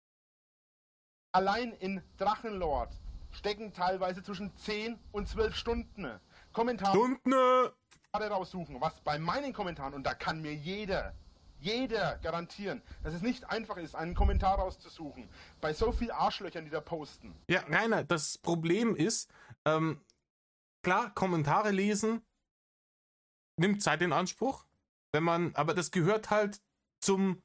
Allein in Drachenlord stecken teilweise zwischen zehn und zwölf Stunden. Kommentare Stunden! raussuchen, was bei meinen Kommentaren, und da kann mir jeder, jeder garantieren, dass es nicht einfach ist, einen Kommentar rauszusuchen, bei so viel Arschlöchern, die da posten. Ja, Rainer, das Problem ist, ähm, klar, Kommentare lesen nimmt Zeit in Anspruch, wenn man, aber das gehört halt zum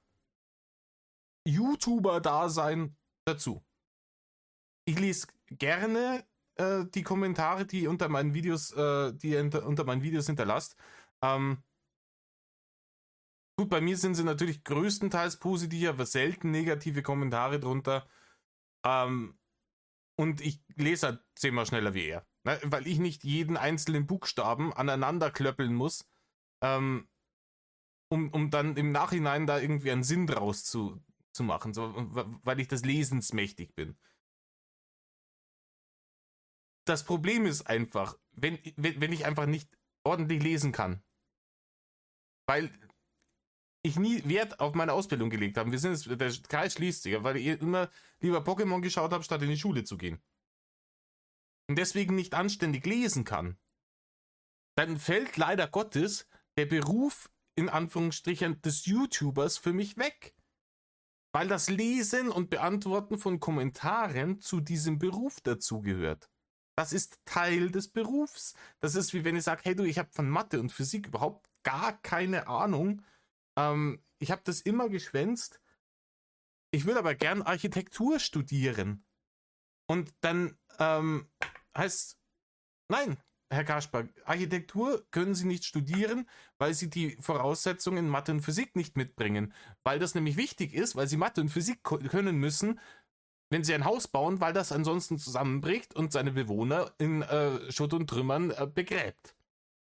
YouTuber-Dasein dazu. Ich lese gerne äh, die Kommentare, die unter meinen Videos, äh, die ihr unter, unter meinen Videos hinterlasst. Ähm, gut, bei mir sind sie natürlich größtenteils positiv, aber selten negative Kommentare drunter. Ähm, und ich lese halt zehnmal schneller wie er. Ne? Weil ich nicht jeden einzelnen Buchstaben aneinander klöppeln muss, ähm, um, um dann im Nachhinein da irgendwie einen Sinn draus zu, zu machen, so, weil ich des Lesens mächtig bin. Das Problem ist einfach, wenn, wenn, wenn ich einfach nicht ordentlich lesen kann, weil ich nie Wert auf meine Ausbildung gelegt habe. Wir sind jetzt, der Kreis schließt sich, weil ich immer lieber Pokémon geschaut habe, statt in die Schule zu gehen. Und deswegen nicht anständig lesen kann. Dann fällt leider Gottes der Beruf, in Anführungsstrichen, des YouTubers für mich weg. Weil das Lesen und Beantworten von Kommentaren zu diesem Beruf dazugehört. Das ist Teil des Berufs. Das ist wie wenn ich sage, hey du, ich habe von Mathe und Physik überhaupt gar keine Ahnung. Ähm, ich habe das immer geschwänzt. Ich will aber gern Architektur studieren. Und dann ähm, heißt, nein, Herr Kasper, Architektur können Sie nicht studieren, weil Sie die Voraussetzungen in Mathe und Physik nicht mitbringen. Weil das nämlich wichtig ist, weil Sie Mathe und Physik können müssen, wenn sie ein Haus bauen, weil das ansonsten zusammenbricht und seine Bewohner in äh, Schutt und Trümmern äh, begräbt.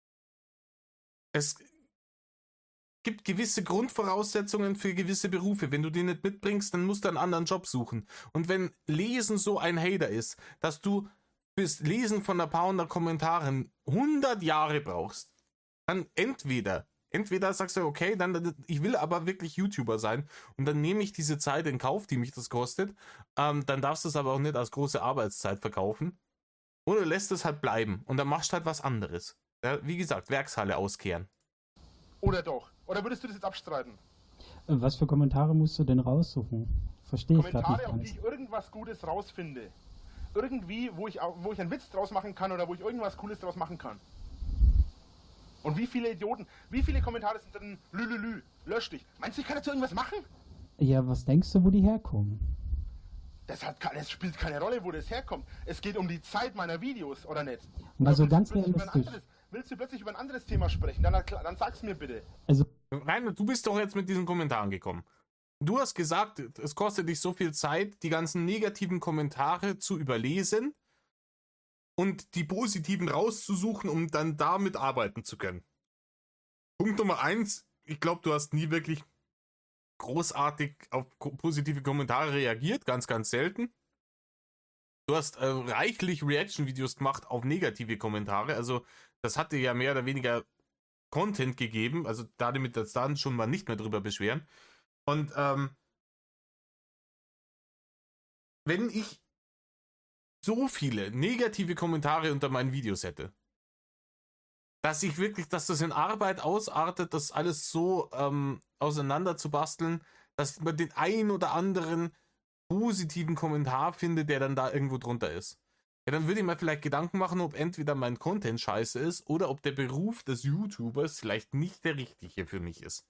Es gibt gewisse Grundvoraussetzungen für gewisse Berufe. Wenn du die nicht mitbringst, dann musst du einen anderen Job suchen. Und wenn Lesen so ein Hater ist, dass du fürs Lesen von ein paar hundert Kommentaren hundert Jahre brauchst, dann entweder Entweder sagst du, okay, dann ich will aber wirklich YouTuber sein und dann nehme ich diese Zeit in Kauf, die mich das kostet. Ähm, dann darfst du es aber auch nicht als große Arbeitszeit verkaufen. Oder lässt es halt bleiben und dann machst du halt was anderes. Ja, wie gesagt, Werkshalle auskehren. Oder doch? Oder würdest du das jetzt abstreiten? Was für Kommentare musst du denn raussuchen? Verstehe ich gerade Kommentare, nicht auf die ganz. ich irgendwas Gutes rausfinde. Irgendwie, wo ich, wo ich einen Witz draus machen kann oder wo ich irgendwas Cooles draus machen kann. Und wie viele Idioten, wie viele Kommentare sind drin? Lülülü, lösch dich. Meinst du, ich kann dazu irgendwas machen? Ja, was denkst du, wo die herkommen? Das, hat, das spielt keine Rolle, wo das herkommt. Es geht um die Zeit meiner Videos, oder nicht? Mal so Oder ganz willst du plötzlich über ein realistisch. anderes- Willst du plötzlich über ein anderes Thema sprechen? Dann, dann sag's mir bitte. Also, Rainer, du bist doch jetzt mit diesen Kommentaren gekommen. Du hast gesagt, es kostet dich so viel Zeit, die ganzen negativen Kommentare zu überlesen und die positiven rauszusuchen, um dann damit arbeiten zu können. Punkt Nummer eins, ich glaube, du hast nie wirklich großartig auf positive Kommentare reagiert, ganz, ganz selten. Du hast äh, reichlich Reaction-Videos gemacht auf negative Kommentare, also das hat dir ja mehr oder weniger Content gegeben, also damit das dann schon mal nicht mehr drüber beschweren. Und ähm, wenn ich so viele negative Kommentare unter meinen Videos hätte, dass ich wirklich, dass das in Arbeit ausartet, das alles so ähm, auseinander zu basteln, dass man den einen oder anderen positiven Kommentar findet, der dann da irgendwo drunter ist. Ja, dann würde ich mir vielleicht Gedanken machen, ob entweder mein Content scheiße ist oder ob der Beruf des YouTubers vielleicht nicht der richtige für mich ist.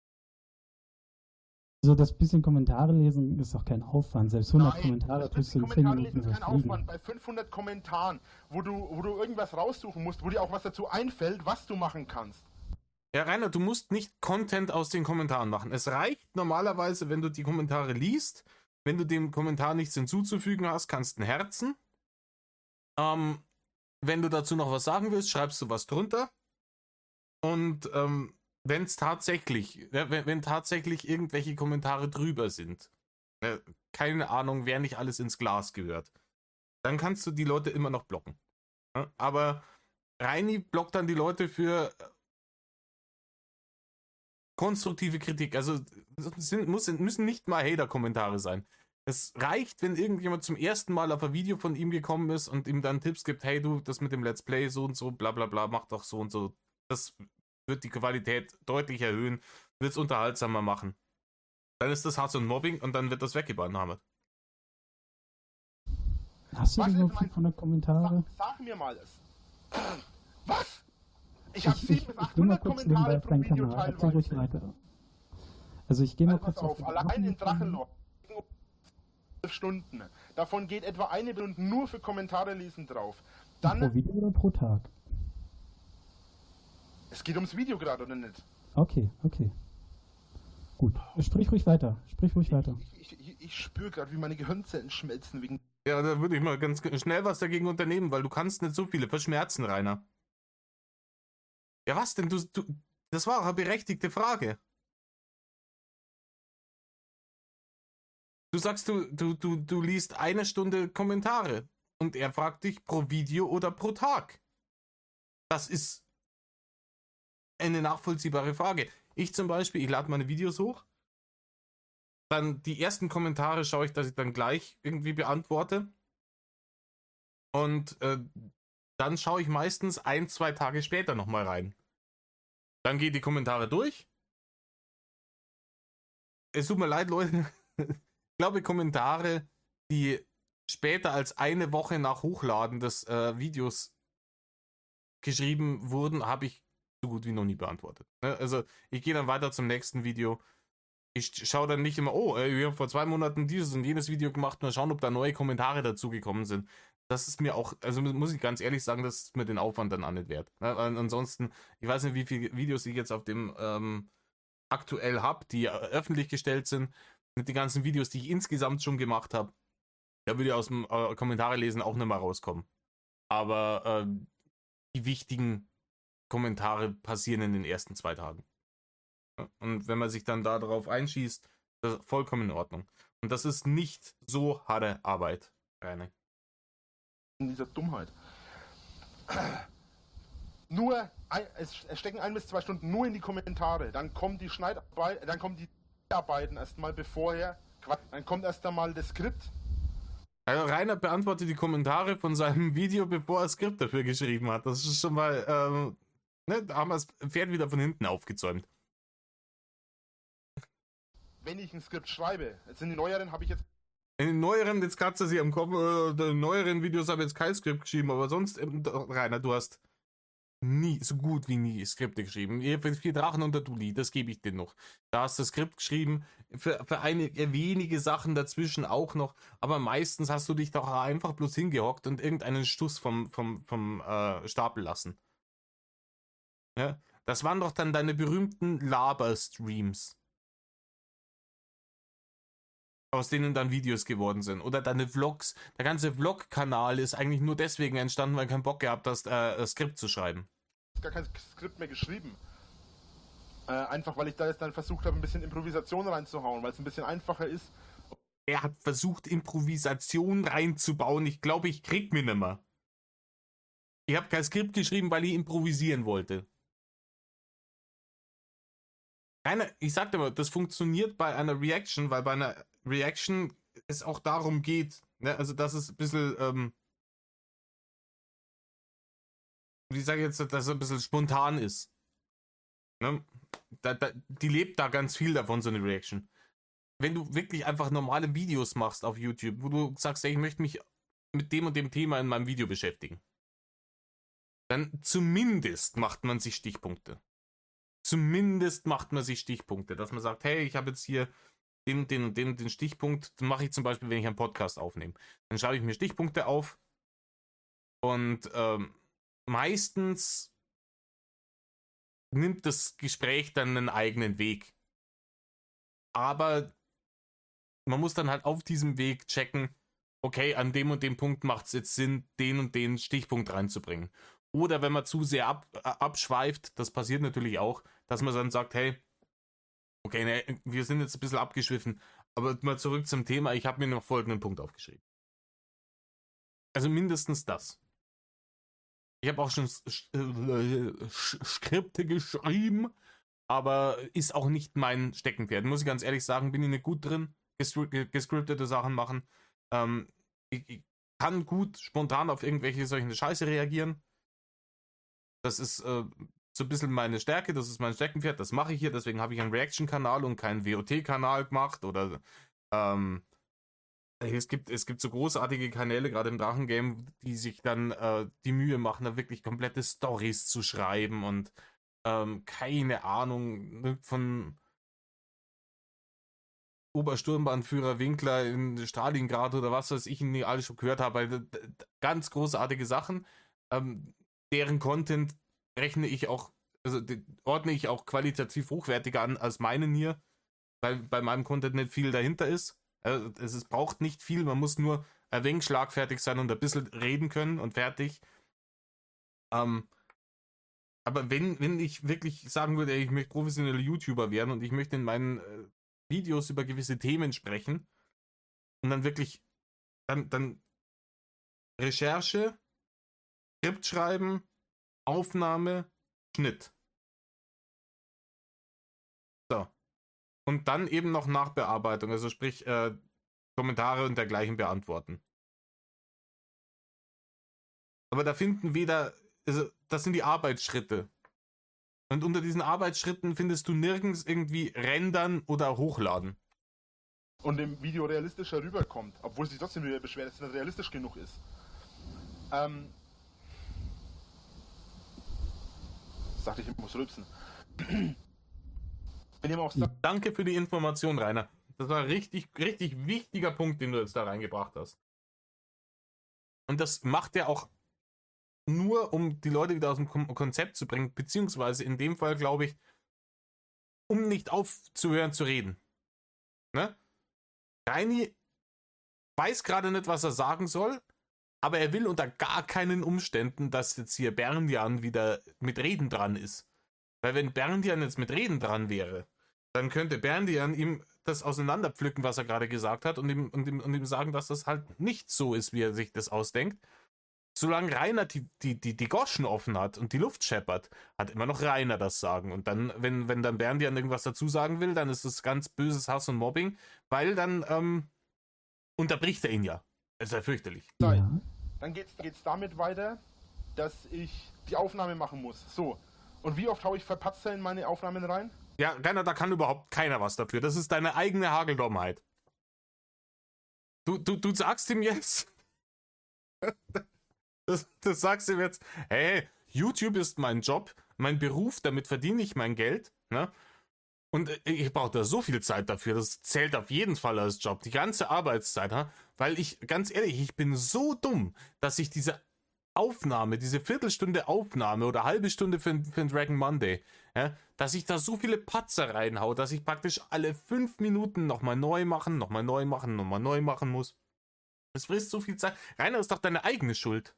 So, das bisschen Kommentare lesen ist doch kein Aufwand. Selbst hundert Nein, Kommentare das tust du in Kommentare zehn lesen Minuten ist kein überfliegen. Aufwand. Bei fünfhundert Kommentaren, wo du, wo du irgendwas raussuchen musst, wo dir auch was dazu einfällt, was du machen kannst. Ja, Rainer, du musst nicht Content aus den Kommentaren machen. Es reicht normalerweise, wenn du die Kommentare liest, wenn du dem Kommentar nichts hinzuzufügen hast, kannst du ein Herzen. Ähm, wenn du dazu noch was sagen willst, schreibst du was drunter. Und ähm, wenn es tatsächlich, ja, wenn, wenn tatsächlich irgendwelche Kommentare drüber sind, äh, keine Ahnung, wer nicht alles ins Glas gehört, dann kannst du die Leute immer noch blocken. Ja, aber Reini blockt dann die Leute für konstruktive Kritik. Also es sind, muss, müssen nicht mal Hater-Kommentare sein. Es reicht, wenn irgendjemand zum ersten Mal auf ein Video von ihm gekommen ist und ihm dann Tipps gibt, hey du, das mit dem Let's Play so und so, bla bla bla, mach doch so und so. Das wird die Qualität deutlich erhöhen, wird es unterhaltsamer machen. Dann ist das Hass und Mobbing und dann wird das weggebannt, Hamid. Hast du Was denn ist nur mein- fünfhundert Kommentare? Sag, sag mir mal es. Was? Ich habe Ich, ich, sieben bis ich gehe mal achthundert kurz nebenbei Kommentare auf pro deinen Video Kanal. Erzähl ruhig teilweise. weiter. Also ich gehe mal Also pass kurz auf auf, den allein in Drachenlord. Drachenlord zwölf Stunden. Davon geht etwa eine Stunde nur für Kommentare lesen drauf. Pro Dann, Video oder pro Tag? es geht ums Video gerade, oder nicht? Okay, okay. Gut. Sprich ruhig weiter. Sprich ruhig weiter. Ich, ich, ich, ich spüre gerade, wie meine Gehirnzellen schmelzen wegen. Ja, da würde ich mal ganz schnell was dagegen unternehmen, weil du kannst nicht so viele verschmerzen, Rainer. Ja, was denn? Du, du, das war auch eine berechtigte Frage. Du sagst, du, du, du, du liest eine Stunde Kommentare und er fragt dich pro Video oder pro Tag. Das ist eine nachvollziehbare Frage. Ich zum Beispiel, ich lade meine Videos hoch, dann die ersten Kommentare schaue ich, dass ich dann gleich irgendwie beantworte und äh, dann schaue ich meistens ein, zwei Tage später nochmal rein. Dann gehen die Kommentare durch. Es tut mir leid, Leute. Ich glaube, Kommentare, die später als eine Woche nach Hochladen des äh, Videos geschrieben wurden, habe ich so gut wie noch nie beantwortet. Ne? Also ich gehe dann weiter zum nächsten Video. Ich schaue dann nicht immer, oh, wir haben vor zwei Monaten dieses und jenes Video gemacht, mal schauen, ob da neue Kommentare dazugekommen sind. Das ist mir auch, also muss ich ganz ehrlich sagen, das ist mir den Aufwand dann auch nicht wert. Ne? Ansonsten, ich weiß nicht, wie viele Videos ich jetzt auf dem ähm, aktuell habe, die äh, öffentlich gestellt sind, mit den ganzen Videos, die ich insgesamt schon gemacht habe. Da würde ich aus dem äh, Kommentare lesen auch nicht mehr rauskommen. Aber äh, die wichtigen Kommentare passieren in den ersten zwei Tagen. Und wenn man sich dann da drauf einschießt, das ist vollkommen in Ordnung. Und das ist nicht so harte Arbeit, Rainer. In dieser Dummheit. Nur, ein, es, es stecken ein bis zwei Stunden nur in die Kommentare. Dann kommen die Schneidarbeit, dann kommen die Arbeiten erstmal bevorher. Dann kommt erst einmal das Skript. Also Rainer beantwortet die Kommentare von seinem Video, bevor er das Skript dafür geschrieben hat. Das ist schon mal, ähm, ne, da haben wir das Pferd wieder von hinten aufgezäumt. Wenn ich ein Skript schreibe, jetzt in den neueren habe ich jetzt. In den neueren, jetzt kratzt er sich am Kopf, äh, in neueren Videos habe ich jetzt kein Skript geschrieben, aber sonst, ähm, Rainer, du hast nie, so gut wie nie Skripte geschrieben. Für vier Drachen und der Duli, das gebe ich dir noch. Da hast du Skript geschrieben, für, für einige wenige Sachen dazwischen auch noch, aber meistens hast du dich doch einfach bloß hingehockt und irgendeinen Stuss vom, vom, vom äh, Stapel lassen. Ja? Das waren doch dann deine berühmten Laber-Streams. aus denen dann Videos geworden sind. Oder deine Vlogs. Der ganze Vlog-Kanal ist eigentlich nur deswegen entstanden, weil du keinen Bock gehabt hast, äh, ein Skript zu schreiben. Gar kein Skript mehr geschrieben. Äh, einfach, weil ich da jetzt dann versucht habe, ein bisschen Improvisation reinzuhauen, weil es ein bisschen einfacher ist. Er hat versucht, Improvisation reinzubauen. Ich glaube, ich krieg mir nimmer. Ich habe kein Skript geschrieben, weil ich improvisieren wollte. Eine, ich sagte mal, das funktioniert bei einer Reaction, weil bei einer Reaction es auch darum geht, ne, also dass es ein bisschen, ähm, wie sage ich jetzt, dass es ein bisschen spontan ist. Ne? Da, da, die lebt da ganz viel davon, so eine Reaction. Wenn du wirklich einfach normale Videos machst auf YouTube, wo du sagst, ey, ich möchte mich mit dem und dem Thema in meinem Video beschäftigen, dann zumindest macht man sich Stichpunkte. Zumindest macht man sich Stichpunkte, dass man sagt, hey, ich habe jetzt hier den, den, den, den Stichpunkt, den mache ich zum Beispiel, wenn ich einen Podcast aufnehme. Dann schreibe ich mir Stichpunkte auf und ähm, meistens nimmt das Gespräch dann einen eigenen Weg. Aber man muss dann halt auf diesem Weg checken, okay, an dem und dem Punkt macht es jetzt Sinn, den und den Stichpunkt reinzubringen. Oder wenn man zu sehr ab, äh, abschweift, das passiert natürlich auch, dass man dann sagt, hey, okay, ne, wir sind jetzt ein bisschen abgeschwiffen, aber mal zurück zum Thema, ich habe mir noch folgenden Punkt aufgeschrieben. Also mindestens das. Ich habe auch schon äh, Skripte geschrieben, aber ist auch nicht mein Steckenpferd. Muss ich ganz ehrlich sagen, bin ich nicht gut drin, gescriptete Sachen machen. Ähm, ich, ich kann gut spontan auf irgendwelche solche Scheiße reagieren. Das ist äh, so ein bisschen meine Stärke, das ist mein Steckenpferd, das mache ich hier, deswegen habe ich einen Reaction-Kanal und keinen W O T-Kanal gemacht oder ähm, es gibt, es gibt so großartige Kanäle, gerade im Drachengame, die sich dann äh, die Mühe machen, da wirklich komplette Storys zu schreiben und ähm, keine Ahnung, ne, von Obersturmbannführer Winkler in Stalingrad oder was weiß ich, nicht alles schon gehört habe. Ganz großartige Sachen. Ähm, deren Content rechne ich auch, also ordne ich auch qualitativ hochwertiger an als meinen hier, weil bei meinem Content nicht viel dahinter ist. Also es ist, braucht nicht viel, man muss nur ein wenig schlagfertig sein und ein bisschen reden können und fertig. Ähm, aber wenn, wenn ich wirklich sagen würde, ich möchte professioneller YouTuber werden und ich möchte in meinen äh, Videos über gewisse Themen sprechen und dann wirklich dann, dann Recherche, Skript schreiben, Aufnahme, Schnitt. So. Und dann eben noch Nachbearbeitung, also sprich äh, Kommentare und dergleichen beantworten. Aber da finden weder, also das sind die Arbeitsschritte. Und unter diesen Arbeitsschritten findest du nirgends irgendwie rendern oder hochladen. Und im Video realistischer rüberkommt, obwohl sich trotzdem wieder beschwert, dass es nicht realistisch genug ist. Ähm. Sagte ich, ich muss rülpsen. Wenn ihr auch sagt, Danke für die Information, Rainer. Das war ein richtig, richtig wichtiger Punkt, den du jetzt da reingebracht hast. Und das macht er auch nur, um die Leute wieder aus dem Konzept zu bringen, beziehungsweise in dem Fall, glaube ich, um nicht aufzuhören zu reden. Ne? Reini weiß gerade nicht, was er sagen soll, aber er will unter gar keinen Umständen, dass jetzt hier Berndian wieder mit Reden dran ist. Weil wenn Berndian jetzt mit Reden dran wäre, dann könnte Berndian ihm das auseinanderpflücken, was er gerade gesagt hat, und ihm, und, ihm, und ihm sagen, dass das halt nicht so ist, wie er sich das ausdenkt. Solange Rainer die, die, die, die Goschen offen hat und die Luft scheppert, hat immer noch Rainer das Sagen. Und dann, wenn, wenn dann Berndian irgendwas dazu sagen will, dann ist es ganz böses Hass und Mobbing, weil dann ähm, unterbricht er ihn ja. Das ist ja fürchterlich. Ja. dann geht's, geht's damit weiter, dass ich die Aufnahme machen muss. So. Und wie oft haue ich Verpatzer in meine Aufnahmen rein? Ja, Rainer, da kann überhaupt keiner was dafür. Das ist deine eigene Hageldummheit. Du, du, du sagst ihm jetzt... Das, das sagst du jetzt, hey, YouTube ist mein Job, mein Beruf, damit verdiene ich mein Geld, ne? Und ich brauche da so viel Zeit dafür, das zählt auf jeden Fall als Job, die ganze Arbeitszeit, ne? Weil ich, ganz ehrlich, ich bin so dumm, dass ich diese Aufnahme, diese Viertelstunde Aufnahme oder halbe Stunde für, für einen Dragon Monday, ja, dass ich da so viele Patzer reinhau, dass ich praktisch alle fünf Minuten nochmal neu machen, nochmal neu machen, nochmal neu machen muss. Das frisst so viel Zeit. Rainer, ist doch deine eigene Schuld.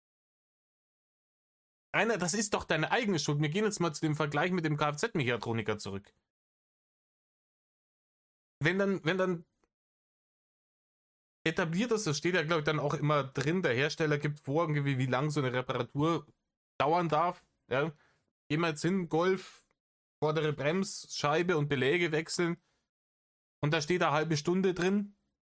Rainer, das ist doch deine eigene Schuld. Wir gehen jetzt mal zu dem Vergleich mit dem Kfz-Mechatroniker zurück. Wenn dann, wenn dann etabliert ist, das steht ja, glaube ich, dann auch immer drin, der Hersteller gibt vor, irgendwie, wie lang so eine Reparatur dauern darf. Ja. Gehen wir jetzt hin, Golf, vordere Bremsscheibe und Beläge wechseln. Und da steht eine halbe Stunde drin.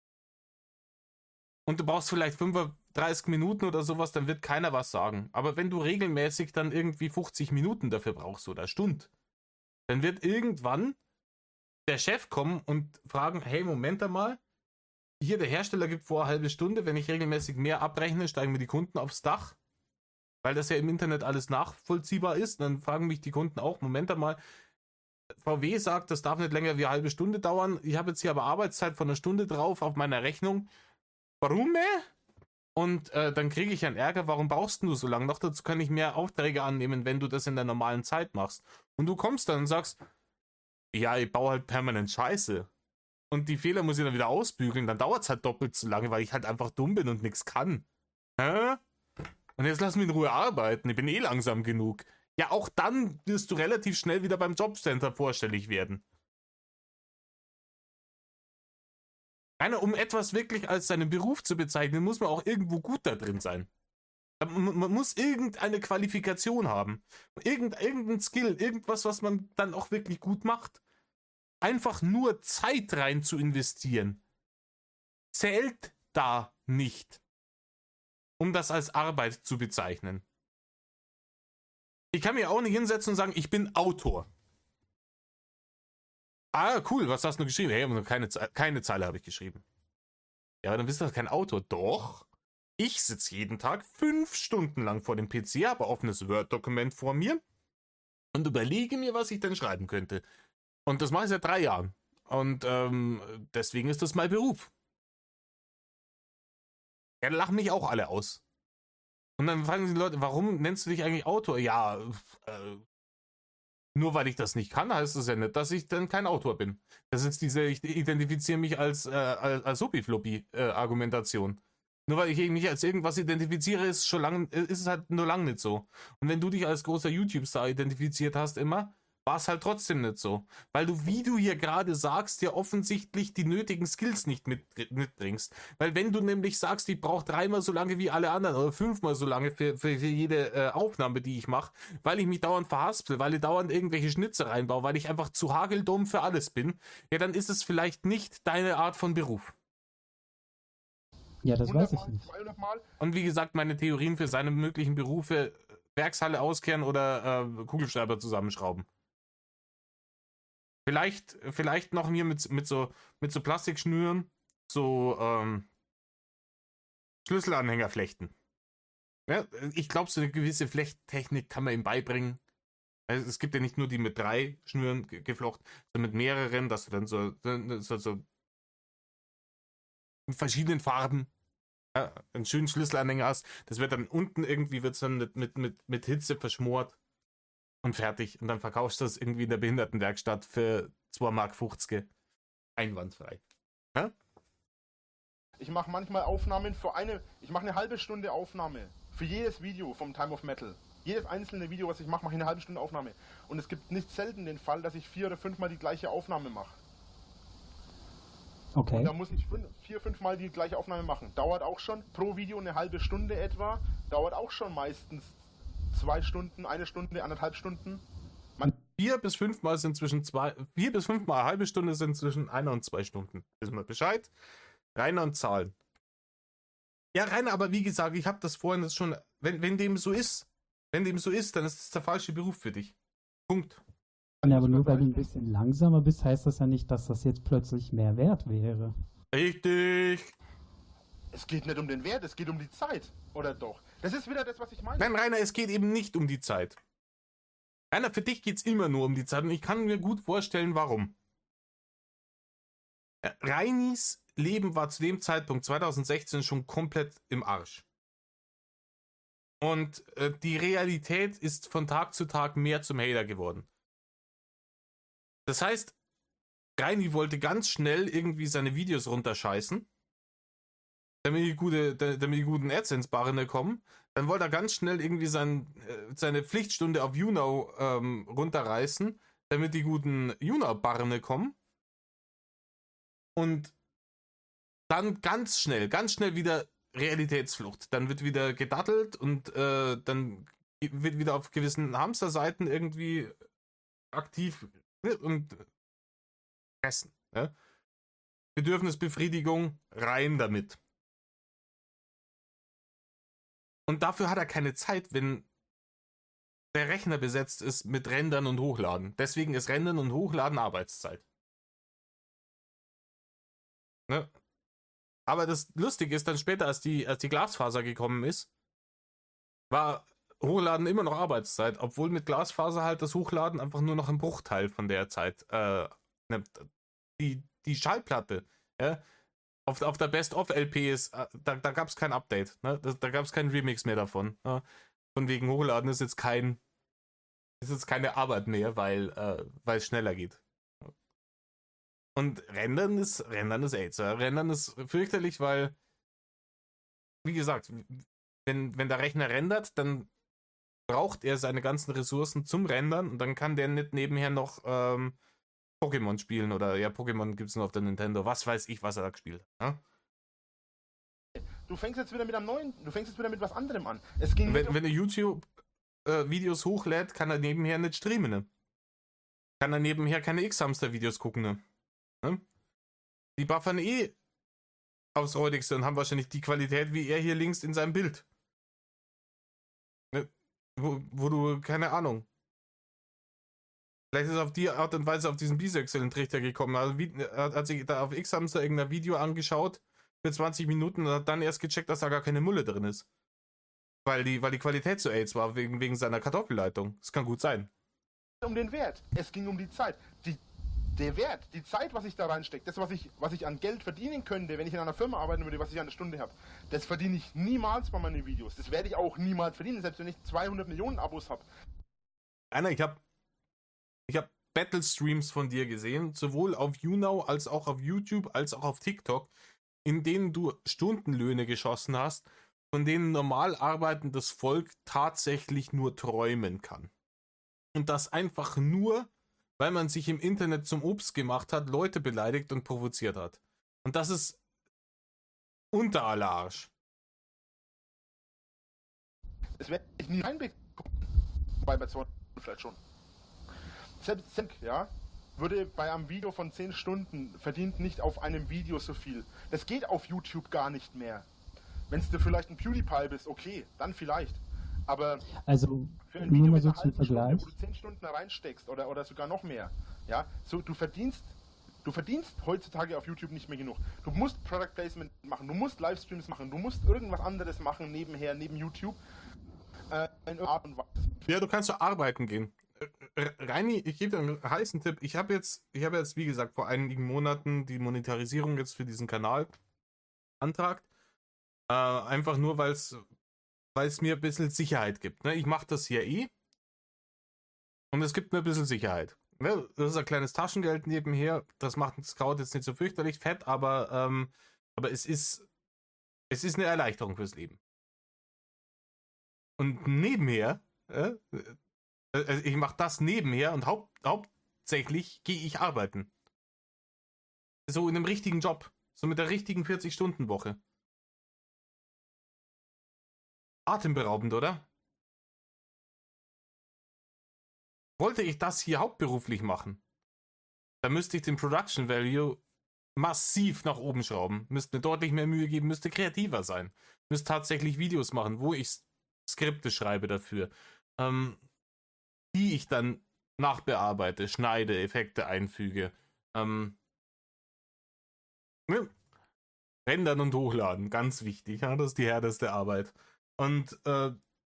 Und du brauchst vielleicht fünfunddreißig Minuten oder sowas, dann wird keiner was sagen. Aber wenn du regelmäßig dann irgendwie fünfzig Minuten dafür brauchst oder Stund, dann wird irgendwann der Chef kommen und fragen, hey, Moment einmal, hier der Hersteller gibt vor eine halbe Stunde, wenn ich regelmäßig mehr abrechne, steigen mir die Kunden aufs Dach, weil das ja im Internet alles nachvollziehbar ist. Und dann fragen mich die Kunden auch, Moment einmal, V W sagt, das darf nicht länger wie eine halbe Stunde dauern, ich habe jetzt hier aber Arbeitszeit von einer Stunde drauf auf meiner Rechnung. Warum, äh? Und äh, dann kriege ich einen Ärger, warum brauchst du so lange noch? Dazu kann ich mehr Aufträge annehmen, wenn du das in der normalen Zeit machst. Und du kommst dann und sagst, ja, ich baue halt permanent Scheiße. Und die Fehler muss ich dann wieder ausbügeln, dann dauert es halt doppelt so lange, weil ich halt einfach dumm bin und nichts kann. Hä? Und jetzt lass mich in Ruhe arbeiten, ich bin eh langsam genug. Ja, auch dann wirst du relativ schnell wieder beim Jobcenter vorstellig werden. Einer, um etwas wirklich als seinen Beruf zu bezeichnen, muss man auch irgendwo gut da drin sein. Man muss irgendeine Qualifikation haben. Irgend, irgendein Skill, irgendwas, was man dann auch wirklich gut macht. Einfach nur Zeit rein zu investieren, zählt da nicht, um das als Arbeit zu bezeichnen. Ich kann mir auch nicht hinsetzen und sagen, ich bin Autor. Ah, cool, was hast du geschrieben? Hey, keine, keine Zeile habe ich geschrieben. Ja, aber dann bist du doch kein Autor. Doch. Ich sitze jeden Tag fünf Stunden lang vor dem P C, habe ein offenes Word-Dokument vor mir und überlege mir, was ich denn schreiben könnte. Und das mache ich seit drei Jahren. Und ähm, deswegen ist das mein Beruf. Ja, da lachen mich auch alle aus. Und dann fragen die Leute, warum nennst du dich eigentlich Autor? Ja, äh, nur weil ich das nicht kann, heißt das ja nicht, dass ich dann kein Autor bin. Das ist diese, ich identifiziere mich als, äh, als, als Supi-Fluppi-Argumentation. Nur weil ich mich als irgendwas identifiziere, ist, schon lang, ist es halt nur lang nicht so. Und wenn du dich als großer YouTube-Star identifiziert hast immer, war es halt trotzdem nicht so. Weil du, wie du hier gerade sagst, ja offensichtlich die nötigen Skills nicht mit, mitbringst. Weil wenn du nämlich sagst, ich brauche dreimal so lange wie alle anderen oder fünfmal so lange für, für, für jede äh, Aufnahme, die ich mache, weil ich mich dauernd verhaspel, weil ich dauernd irgendwelche Schnitze reinbaue, weil ich einfach zu hageldumm für alles bin, ja, dann ist es vielleicht nicht deine Art von Beruf. Ja, das weiß ich nicht. Und wie gesagt, meine Theorien für seine möglichen Berufe, Werkshalle auskehren oder äh, Kugelschreiber zusammenschrauben. Vielleicht, vielleicht noch hier mit, mit, so, mit so Plastikschnüren so ähm, Schlüsselanhänger flechten. Ja, ich glaube, so eine gewisse Flechttechnik kann man ihm beibringen. Also es gibt ja nicht nur die mit drei Schnüren geflochten, sondern mit mehreren, dass du dann so, so, so in verschiedenen Farben ja, einen schönen Schlüsselanhänger hast. Das wird dann unten irgendwie wird's dann mit, mit, mit, mit Hitze verschmort. Und fertig. Und dann verkaufst du das irgendwie in der Behindertenwerkstatt für zwei Mark fünfzig. Einwandfrei. Ja? Ich mache manchmal Aufnahmen für eine, ich mache eine halbe Stunde Aufnahme. Für jedes Video vom Time of Metal. Jedes einzelne Video, was ich mache, mache ich eine halbe Stunde Aufnahme. Und es gibt nicht selten den Fall, dass ich vier oder fünfmal die gleiche Aufnahme mache. Okay. Und da muss ich fünf, vier, fünfmal die gleiche Aufnahme machen. Dauert auch schon pro Video eine halbe Stunde etwa. Dauert auch schon meistens zwei Stunden, eine Stunde, anderthalb Stunden. Man vier bis fünfmal sind zwischen zwei, vier bis fünfmal eine halbe Stunde sind zwischen einer und zwei Stunden. Wissen wir Bescheid? Rainer und Zahlen. Ja, Rainer, aber wie gesagt, ich habe das vorhin das schon, wenn, wenn dem so ist, wenn dem so ist, dann ist das der falsche Beruf für dich. Punkt. Ja, aber nur weil du ein bisschen langsamer bist, heißt das ja nicht, dass das jetzt plötzlich mehr wert wäre. Richtig. Es geht nicht um den Wert, es geht um die Zeit. Oder doch? Das ist wieder das, was ich meine. Nein, Rainer, es geht eben nicht um die Zeit. Rainer, für dich geht es immer nur um die Zeit und ich kann mir gut vorstellen, warum. Reinis Leben war zu dem Zeitpunkt zwanzig sechzehn schon komplett im Arsch. Und äh, die Realität ist von Tag zu Tag mehr zum Hater geworden. Das heißt, Reini wollte ganz schnell irgendwie seine Videos runterscheißen, damit die, gute, damit die guten AdSense-Barren kommen. Dann wollte er ganz schnell irgendwie sein, seine Pflichtstunde auf YouNow ähm, runterreißen, damit die guten YouNow-Barren kommen. Und dann ganz schnell, ganz schnell wieder Realitätsflucht. Dann wird wieder gedattelt und äh, dann wird wieder auf gewissen Hamsterseiten irgendwie aktiv und fressen. Ja? Bedürfnisbefriedigung, rein damit. Und dafür hat er keine Zeit, wenn der Rechner besetzt ist mit Rendern und Hochladen. Deswegen ist Rendern und Hochladen Arbeitszeit. Ne? Aber das Lustige ist dann später, als die, als die Glasfaser gekommen ist, war Hochladen immer noch Arbeitszeit, obwohl mit Glasfaser halt das Hochladen einfach nur noch ein Bruchteil von der Zeit äh, nimmt. Die, die Schallplatte, ja, auf, auf der Best-of-L P ist, da, da gab es kein Update, ne? da, da gab es keinen Remix mehr davon. Ja? Von wegen Hochladen ist jetzt kein, ist jetzt keine Arbeit mehr, weil äh, weil es schneller geht. Und Rendern ist, Rendern ist AIDS. Ja? Rendern ist fürchterlich, weil, wie gesagt, wenn, wenn der Rechner rendert, dann braucht er seine ganzen Ressourcen zum Rendern und dann kann der nicht nebenher noch ähm, Pokémon spielen oder ja, Pokémon gibt es nur auf der Nintendo. Was weiß ich, was er da gespielt hat. Ja? Du fängst jetzt wieder mit einem neuen, du fängst jetzt wieder mit was anderem an. Es ging wenn, wenn er YouTube-Videos äh, hochlädt, kann er nebenher nicht streamen. Ne? Kann er nebenher keine X-Hamster-Videos gucken. Ne? Ne? Die buffern eh aufs Räudigste und haben wahrscheinlich die Qualität wie er hier links in seinem Bild. Ne? Wo, wo du, keine Ahnung. Vielleicht ist er auf die Art und Weise auf diesen bisexuellen Trichter gekommen. Also, wie, hat sich da auf X-Hamster irgendein Video angeschaut für zwanzig Minuten und hat dann erst gecheckt, dass da gar keine Mulle drin ist. Weil die, weil die Qualität so AIDS war, wegen, wegen seiner Kartoffelleitung. Das kann gut sein. Um den Wert. Es ging um die Zeit. Die, der Wert, die Zeit, was ich da reinstecke, das, was ich, was ich an Geld verdienen könnte, wenn ich in einer Firma arbeiten würde, was ich eine Stunde habe, das verdiene ich niemals bei meinen Videos. Das werde ich auch niemals verdienen, selbst wenn ich zweihundert Millionen Abos habe. Einer, ich habe ich hab Battle-Streams von dir gesehen, sowohl auf YouNow als auch auf YouTube, als auch auf TikTok, in denen du Stundenlöhne geschossen hast, von denen normal arbeitendes Volk tatsächlich nur träumen kann. Und das einfach nur, weil man sich im Internet zum Obst gemacht hat, Leute beleidigt und provoziert hat. Und das ist unter aller Arsch. Das werde ich nie reinbekommen. Wobei bei zwei vielleicht schon. Selbst, ja, würde bei einem Video von zehn Stunden verdient nicht auf einem Video so viel. Das geht auf YouTube gar nicht mehr. Wenn du vielleicht ein PewDiePie bist, okay, dann vielleicht. Aber also, für ein nur Video mal mit so einer zum halben Stunde, Vergleich. wo du zehn Stunden da reinsteckst oder, oder sogar noch mehr, ja, so du verdienst, du verdienst heutzutage auf YouTube nicht mehr genug. Du musst Product Placement machen, du musst Livestreams machen, du musst irgendwas anderes machen nebenher, neben YouTube. Äh, in Art und Weise. Ja, du kannst so arbeiten gehen. Reini, ich gebe dir einen heißen Tipp. Ich habe jetzt, ich habe jetzt, wie gesagt, vor einigen Monaten die Monetarisierung jetzt für diesen Kanal beantragt. Äh, einfach nur, weil es weil es mir ein bisschen Sicherheit gibt. Ne? Ich mache das hier eh. Und es gibt mir ein bisschen Sicherheit. Ne? Das ist ein kleines Taschengeld nebenher. Das macht das Kraut jetzt nicht so fürchterlich fett, aber, ähm, aber es ist es ist eine Erleichterung fürs Leben. Und nebenher, äh, äh, ich mache das nebenher und haupt, hauptsächlich gehe ich arbeiten. So in einem richtigen Job. So mit der richtigen vierzig-Stunden-Woche. Atemberaubend, oder? Wollte ich das hier hauptberuflich machen, dann müsste ich den Production Value massiv nach oben schrauben. Müsste mir deutlich mehr Mühe geben, müsste kreativer sein. Müsste tatsächlich Videos machen, wo ich Skripte schreibe dafür, ähm, die ich dann nachbearbeite, schneide, Effekte einfüge. Ähm, ne? Rendern und hochladen, ganz wichtig. Ja? Das ist die härteste Arbeit. Und äh,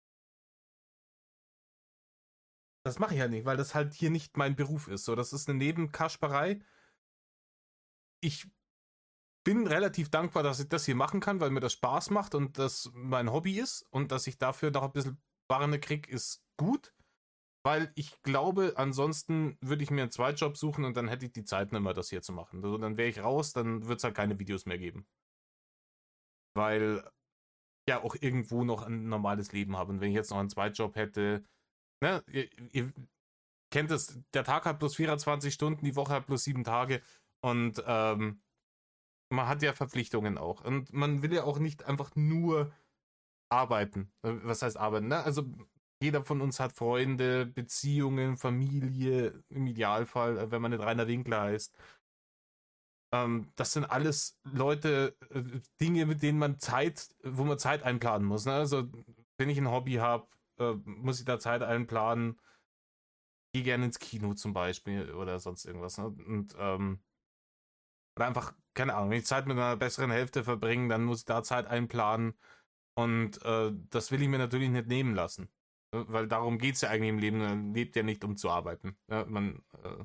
das mache ich halt nicht, weil das halt hier nicht mein Beruf ist. So, das ist eine Nebenkasperei. Ich bin relativ dankbar, dass ich das hier machen kann, weil mir das Spaß macht und das mein Hobby ist und dass ich dafür noch ein bisschen Barne krieg, ist gut, weil ich glaube, ansonsten würde ich mir einen Zweitjob suchen und dann hätte ich die Zeit nicht mehr, das hier zu machen. Also dann wäre ich raus, dann wird es halt keine Videos mehr geben. Weil ja auch irgendwo noch ein normales Leben habe. Und wenn ich jetzt noch einen Zweitjob hätte, ne, ihr, ihr kennt es, der Tag hat bloß vierundzwanzig Stunden, die Woche hat bloß sieben Tage und ähm, man hat ja Verpflichtungen auch. Und man will ja auch nicht einfach nur arbeiten. Was heißt arbeiten? Ne? Also jeder von uns hat Freunde, Beziehungen, Familie, im Idealfall, wenn man nicht Rainer Winkler heißt. Ähm, das sind alles Leute, äh, Dinge, mit denen man Zeit, wo man Zeit einplanen muss. Ne? Also wenn ich ein Hobby habe, äh, muss ich da Zeit einplanen. Gehe gerne ins Kino zum Beispiel oder sonst irgendwas. Ne? Und ähm, oder einfach, keine Ahnung, wenn ich Zeit mit einer besseren Hälfte verbringe, dann muss ich da Zeit einplanen. Und äh, das will ich mir natürlich nicht nehmen lassen. Weil darum geht es ja eigentlich im Leben. Man lebt ja nicht, um zu arbeiten. Ja, man äh,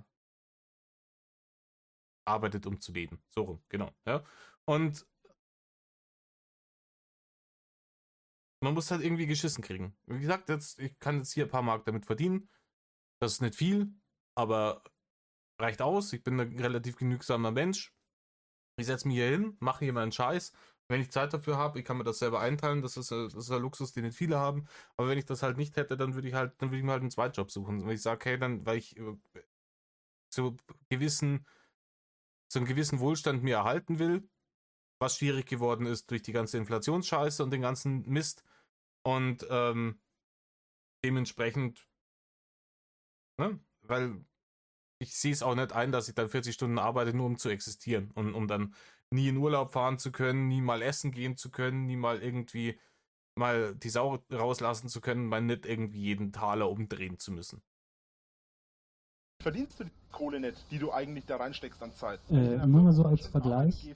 arbeitet, um zu leben. So rum, genau. Ja. Und man muss halt irgendwie geschissen kriegen. Wie gesagt, jetzt, ich kann jetzt hier ein paar Mark damit verdienen. Das ist nicht viel, aber reicht aus. Ich bin ein relativ genügsamer Mensch. Ich setze mich hier hin, mache hier meinen Scheiß. Wenn ich Zeit dafür habe, ich kann mir das selber einteilen. Das ist, das ist ein Luxus, den nicht viele haben. Aber wenn ich das halt nicht hätte, dann würde ich halt, dann würde ich mir halt einen Zweitjob suchen. Wenn ich sage, hey, dann, weil ich zu gewissen, zu einem gewissen Wohlstand mir erhalten will, was schwierig geworden ist durch die ganze Inflationsscheiße und den ganzen Mist. Und ähm, dementsprechend, ne, weil ich sehe es auch nicht ein, dass ich dann vierzig Stunden arbeite, nur um zu existieren und um dann nie in Urlaub fahren zu können, nie mal essen gehen zu können, nie mal irgendwie mal die Sau rauslassen zu können, mal nicht irgendwie jeden Taler umdrehen zu müssen. Verdienst du die Kohle nicht, die du eigentlich da reinsteckst an Zeit? Äh, nur mal so als Vergleich.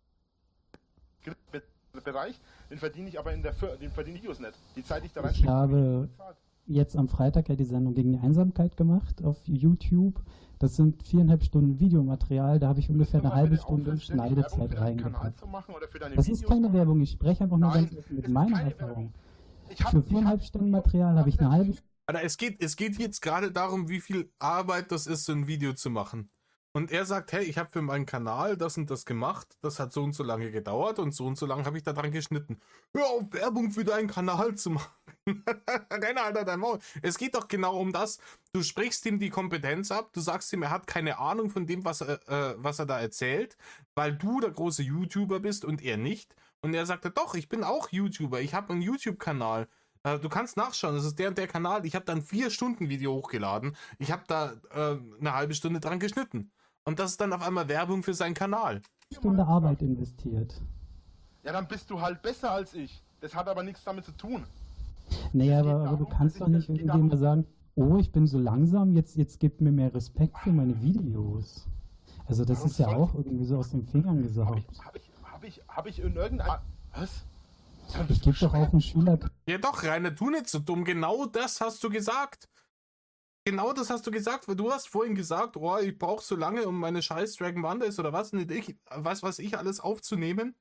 Bereich, den verdiene ich aber in der Fir- den verdiene ich Videos nicht. Die Zeit, die ich da Ich reinstecke, habe jetzt am Freitag ja die Sendung gegen die Einsamkeit gemacht auf YouTube. Das sind viereinhalb Stunden Videomaterial, da habe ich ungefähr eine halbe Stunde Schneidezeit reingepackt. Das ist keine Werbung, ich spreche einfach nur Nein, ganz offen mit es ist meiner keine Erfahrung. Werbung. Ich hab- Für ich viereinhalb hab- Stunden Material habe ich eine halbe Stunde. Aber es geht, es geht jetzt gerade darum, wie viel Arbeit das ist, so ein Video zu machen. Und er sagt, hey, ich habe für meinen Kanal das und das gemacht, das hat so und so lange gedauert und so und so lange habe ich da dran geschnitten. Hör auf, Werbung für deinen Kanal zu machen. Renn, Alter, dein Maul. Es geht doch genau um das. Du sprichst ihm die Kompetenz ab, du sagst ihm, er hat keine Ahnung von dem, was er, äh, was er da erzählt, weil du der große YouTuber bist und er nicht. Und er sagte, doch, ich bin auch YouTuber, ich habe einen YouTube-Kanal. Äh, du kannst nachschauen, das ist der und der Kanal. Ich habe da ein vier Stunden Video hochgeladen. Ich habe da äh, eine halbe Stunde dran geschnitten. Und das ist dann auf einmal Werbung für seinen Kanal. Stunde Arbeit investiert. Ja, dann bist du halt besser als ich. Das hat aber nichts damit zu tun. Nee, Es geht aber, aber du darum, kannst dass doch ich- nicht es geht irgendwie darum- mal sagen, oh, ich bin so langsam, jetzt, jetzt gib mir mehr Respekt für meine Videos. Also das Warum ist ja soll- auch irgendwie so aus den Fingern Habe gesaugt. ich, hab ich, hab ich, hab ich in irgendeiner... Was? Es gibt doch auch einen Schüler... Ja doch, Rainer, tu nicht so dumm. Genau das hast du gesagt. Genau das hast du gesagt, weil du hast vorhin gesagt, oh, ich brauche so lange, um meine scheiß Dragon Mondays oder was, nicht ich, was was ich alles aufzunehmen.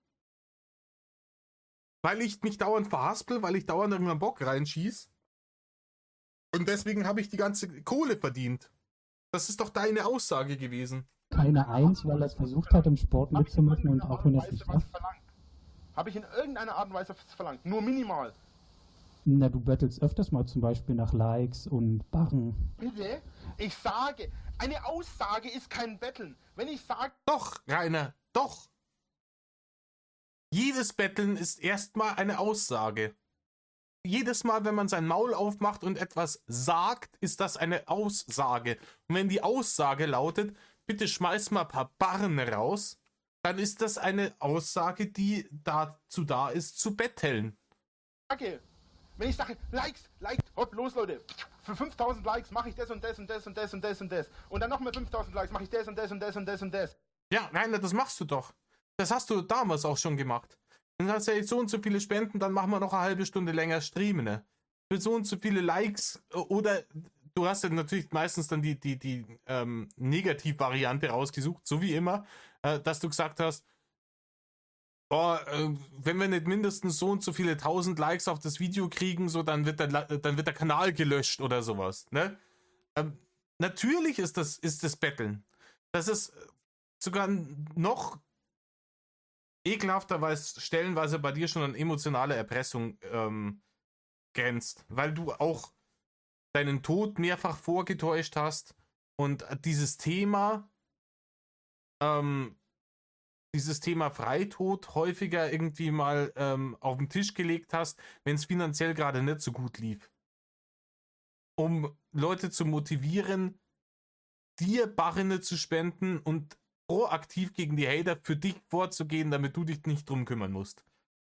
Weil ich mich dauernd verhaspel, weil ich dauernd irgendeinen Bock reinschieß. Und deswegen habe ich die ganze Kohle verdient. Das ist doch deine Aussage gewesen. keine Eins, weil er es versucht hat, im Sport Hab ich in mitzumachen und irgendeiner auch Art wenn und er es nicht Weise was schafft. verlangt? Habe ich in irgendeiner Art und Weise was verlangt? Nur minimal. Na, du battlest öfters mal zum Beispiel nach Likes und Barren. Bitte? Ich sage, eine Aussage ist kein Betteln. Wenn ich sage, Doch, Rainer, doch. Jedes Betteln ist erstmal eine Aussage. Jedes Mal, wenn man sein Maul aufmacht und etwas sagt, ist das eine Aussage. Und wenn die Aussage lautet, bitte schmeiß mal ein paar Barren raus, dann ist das eine Aussage, die dazu da ist, zu betteln. sage, wenn ich sage, Likes, Likes, hopp, los Leute, für fünftausend Likes mache ich das und das und das und das und das und das. Und dann nochmal fünftausend Likes mache ich das und das und das und das und das. Ja, Rainer, das machst du doch. Das hast du damals auch schon gemacht. Dann hast du ja so und so viele Spenden, dann machen wir noch eine halbe Stunde länger streamen. Ne? Für so und so viele Likes oder du hast ja natürlich meistens dann die, die, die ähm, Negativvariante rausgesucht, so wie immer, äh, dass du gesagt hast, oh, äh, wenn wir nicht mindestens so und so viele tausend Likes auf das Video kriegen, so dann wird der, dann wird der Kanal gelöscht oder sowas. Ne? Ähm, natürlich ist das, ist das Betteln. Das ist sogar noch ekelhafter, weil es stellenweise bei dir schon an emotionale Erpressung ähm, grenzt, weil du auch deinen Tod mehrfach vorgetäuscht hast und dieses Thema ähm, dieses Thema Freitod häufiger irgendwie mal ähm, auf den Tisch gelegt hast, wenn es finanziell gerade nicht so gut lief. Um Leute zu motivieren, dir Barrene zu spenden und proaktiv gegen die Hater für dich vorzugehen, damit du dich nicht drum kümmern musst.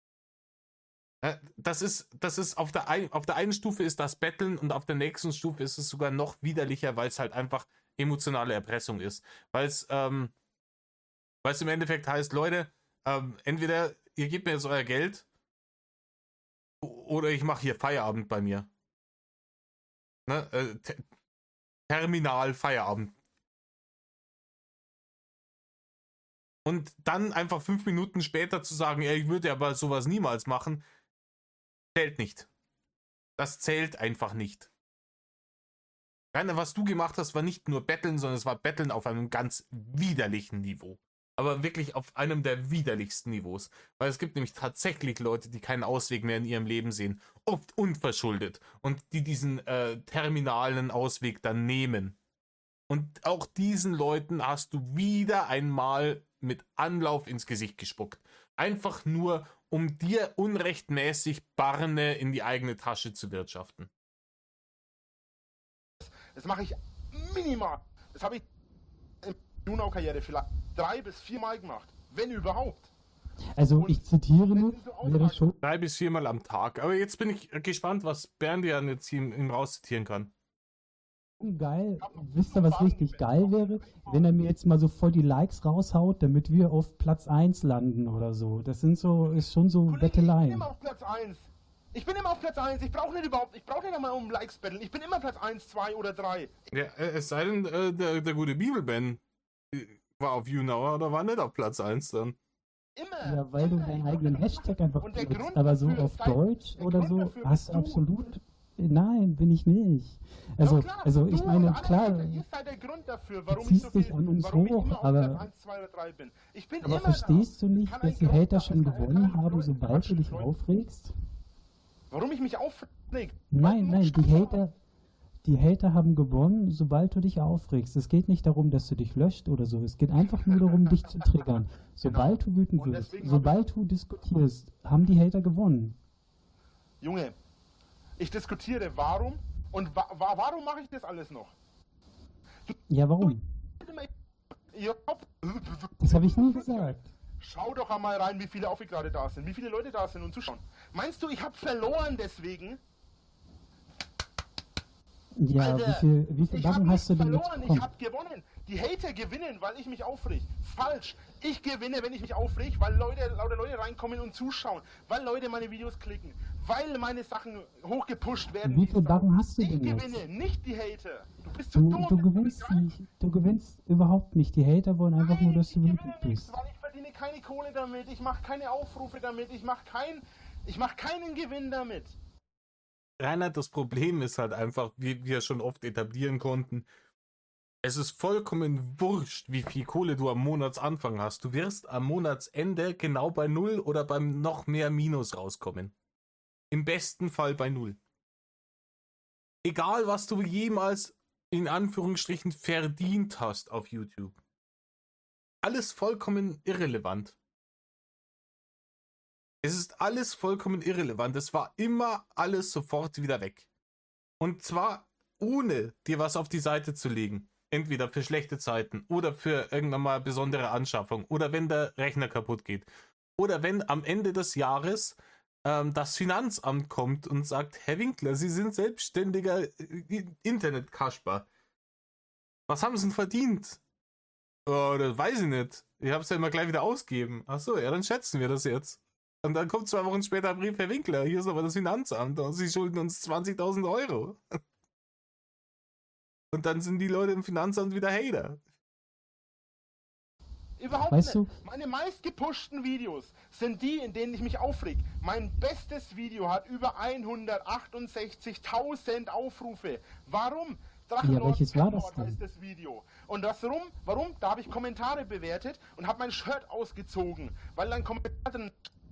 Das ist, das ist auf der, ein, auf der einen Stufe ist das Betteln und auf der nächsten Stufe ist es sogar noch widerlicher, weil es halt einfach emotionale Erpressung ist. Weil es, ähm, weil es im Endeffekt heißt, Leute, ähm, entweder ihr gebt mir jetzt euer Geld oder ich mache hier Feierabend bei mir. Ne? Äh, Te- Terminal Feierabend. Und dann einfach fünf Minuten später zu sagen, ja, ich würde aber sowas niemals machen, zählt nicht. Das zählt einfach nicht. Rainer, was du gemacht hast, war nicht nur Betteln, sondern es war Betteln auf einem ganz widerlichen Niveau. Aber wirklich auf einem der widerlichsten Niveaus. Weil es gibt nämlich tatsächlich Leute, die keinen Ausweg mehr in ihrem Leben sehen. Oft unverschuldet. Und die diesen äh, terminalen Ausweg dann nehmen. Und auch diesen Leuten hast du wieder einmal mit Anlauf ins Gesicht gespuckt. Einfach nur, um dir unrechtmäßig Barne in die eigene Tasche zu wirtschaften. Das mache ich minimal. Das habe ich in der Junau-Karriere vielleicht drei bis viermal gemacht. Wenn überhaupt. Also Und ich zitiere nur, das sind so wäre Aussagen. schon, Drei bis viermal am Tag. Aber jetzt bin ich gespannt, was Berndian jetzt ihm, ihm rauszitieren kann. geil. Wisst ihr, was richtig geil wäre? Wenn er mir jetzt mal so voll die Likes raushaut, damit wir auf Platz eins landen oder so. Das sind so, ist schon so Kollege, ich bin Betteleien. immer auf Platz eins. Ich bin immer auf Platz eins. Ich brauche nicht überhaupt, ich brauche nicht einmal um Likes betteln. Ich bin immer Platz eins, zwei oder drei. Ja, äh, es sei denn, äh, der, der gute Bibelben war auf YouNow oder war nicht auf Platz eins dann. Immer. Ja, weil du immer. deinen Ich eigenen brauch- Hashtag einfach Und der benutzt. Grund Aber so dafür, auf Zeit- Deutsch der oder Grund so dafür hast du bist du. absolut. Nein, bin ich nicht. Also, Ja, klar, also du ich und meine, alle klar, Hater, ihr seid der Grund dafür, warum ich ziehst so dich viel, an uns warum ich hoch, immer auf aber- Platz eins, zwei oder drei bin. Ich bin aber immer verstehst da. du nicht, Kann dass ein die Grund Hater sein, schon kann- kann gewonnen ein haben, Freund- sobald du dich Freund- aufregst? Warum ich mich aufreg? Nein, nein, die Hater, die Hater haben gewonnen, sobald du dich aufregst. Es geht nicht darum, dass du dich löscht oder so. Es geht einfach nur darum, dich zu triggern. Sobald du wütend Und wirst, deswegen sobald du diskutierst, haben die Hater gewonnen. Junge, ich diskutiere, warum und wa wa warum mache ich das alles noch? Ja, warum? Ihr habt- Das habe ich nie gesagt. Schau doch einmal rein, wie viele Aufgegrade da sind, wie viele Leute da sind und zuschauen. Meinst du, ich habe verloren deswegen? Ja, Alter, wie viel, wie viel Ich habe Barren hast du nicht denn jetzt verloren, ich bekommen? habe gewonnen. Die Hater gewinnen, weil ich mich aufreg. Falsch. Ich gewinne, wenn ich mich aufreg, weil Leute, lauter Leute reinkommen und zuschauen, weil Leute meine Videos klicken, weil meine Sachen hochgepusht werden. Wie viel Barren hast du Ich denn jetzt? gewinne, nicht die Hater. Du bist zu Du, dumm. du das ist gewinnst egal. nicht. Du gewinnst überhaupt nicht. Die Hater wollen einfach nur, Nein, dass du ich wütend gewinne nichts, bist. weil ich verdiene keine Kohle damit, ich mache keine Aufrufe damit, ich mache kein, ich mache keinen Gewinn damit. Rainer, das Problem ist halt einfach, wie wir schon oft etablieren konnten, es ist vollkommen wurscht, wie viel Kohle du am Monatsanfang hast. Du wirst am Monatsende genau bei Null oder beim noch mehr Minus rauskommen. Im besten Fall bei Null. Egal, was du jemals in Anführungsstrichen verdient hast auf YouTube. Alles vollkommen irrelevant. Es ist alles vollkommen irrelevant. Es war immer alles sofort wieder weg. Und zwar ohne dir was auf die Seite zu legen. Entweder für schlechte Zeiten oder für irgendwann mal besondere Anschaffung oder wenn der Rechner kaputt geht. Oder wenn am Ende des Jahres ähm, das Finanzamt kommt und sagt, Herr Winkler, Sie sind selbstständiger äh, Internetkasper. Was haben Sie denn verdient? Oh, das weiß ich nicht. Ich habe es ja immer gleich wieder ausgegeben. Achso, ja, dann schätzen wir das jetzt. Und dann kommt zwei Wochen später ein Brief, Herr Winkler, hier ist aber das Finanzamt und Sie schulden uns zwanzigtausend Euro. Und dann sind die Leute im Finanzamt wieder Hater. Überhaupt Weißt nicht. du- Meine meistgepushten Videos sind die, in denen ich mich aufreg. Mein bestes Video hat über hundertachtundsechzigtausend Aufrufe. Warum? Drachenlord welches war das Terror denn? heißt das Video. Und das warum? Warum? Da habe ich Kommentare bewertet und habe mein Shirt ausgezogen, weil dann Kommentar drin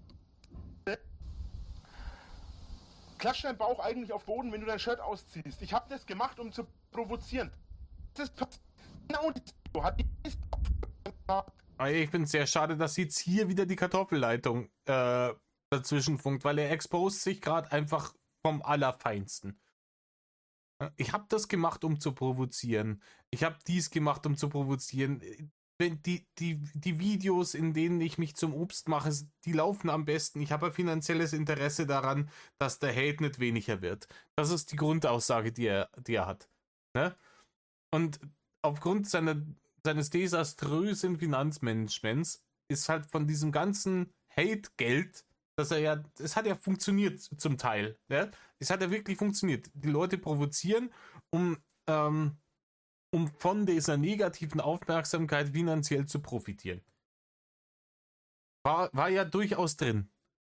klatscht dein Bauch eigentlich auf Boden, wenn du dein Shirt ausziehst. Ich habe das gemacht, um zu provozieren. Das ist genau das Video. Hat die Ich finde es sehr schade, dass jetzt hier wieder die Kartoffelleitung äh, dazwischen funkt, weil er exposed sich gerade einfach vom Allerfeinsten. Ich habe das gemacht, um zu provozieren. Ich habe dies gemacht, um zu provozieren. Wenn die, die, die Videos, in denen ich mich zum Obst mache, die laufen am besten. Ich habe ein finanzielles Interesse daran, dass der Hate nicht weniger wird. Das ist die Grundaussage, die er, die er hat. Ne? Und aufgrund seiner, seines desaströsen Finanzmanagements ist halt von diesem ganzen Hate-Geld, dass er ja, es hat ja funktioniert zum Teil. Ne? Es hat ja wirklich funktioniert. Die Leute provozieren, um, ähm, um von dieser negativen Aufmerksamkeit finanziell zu profitieren. War, war ja durchaus drin.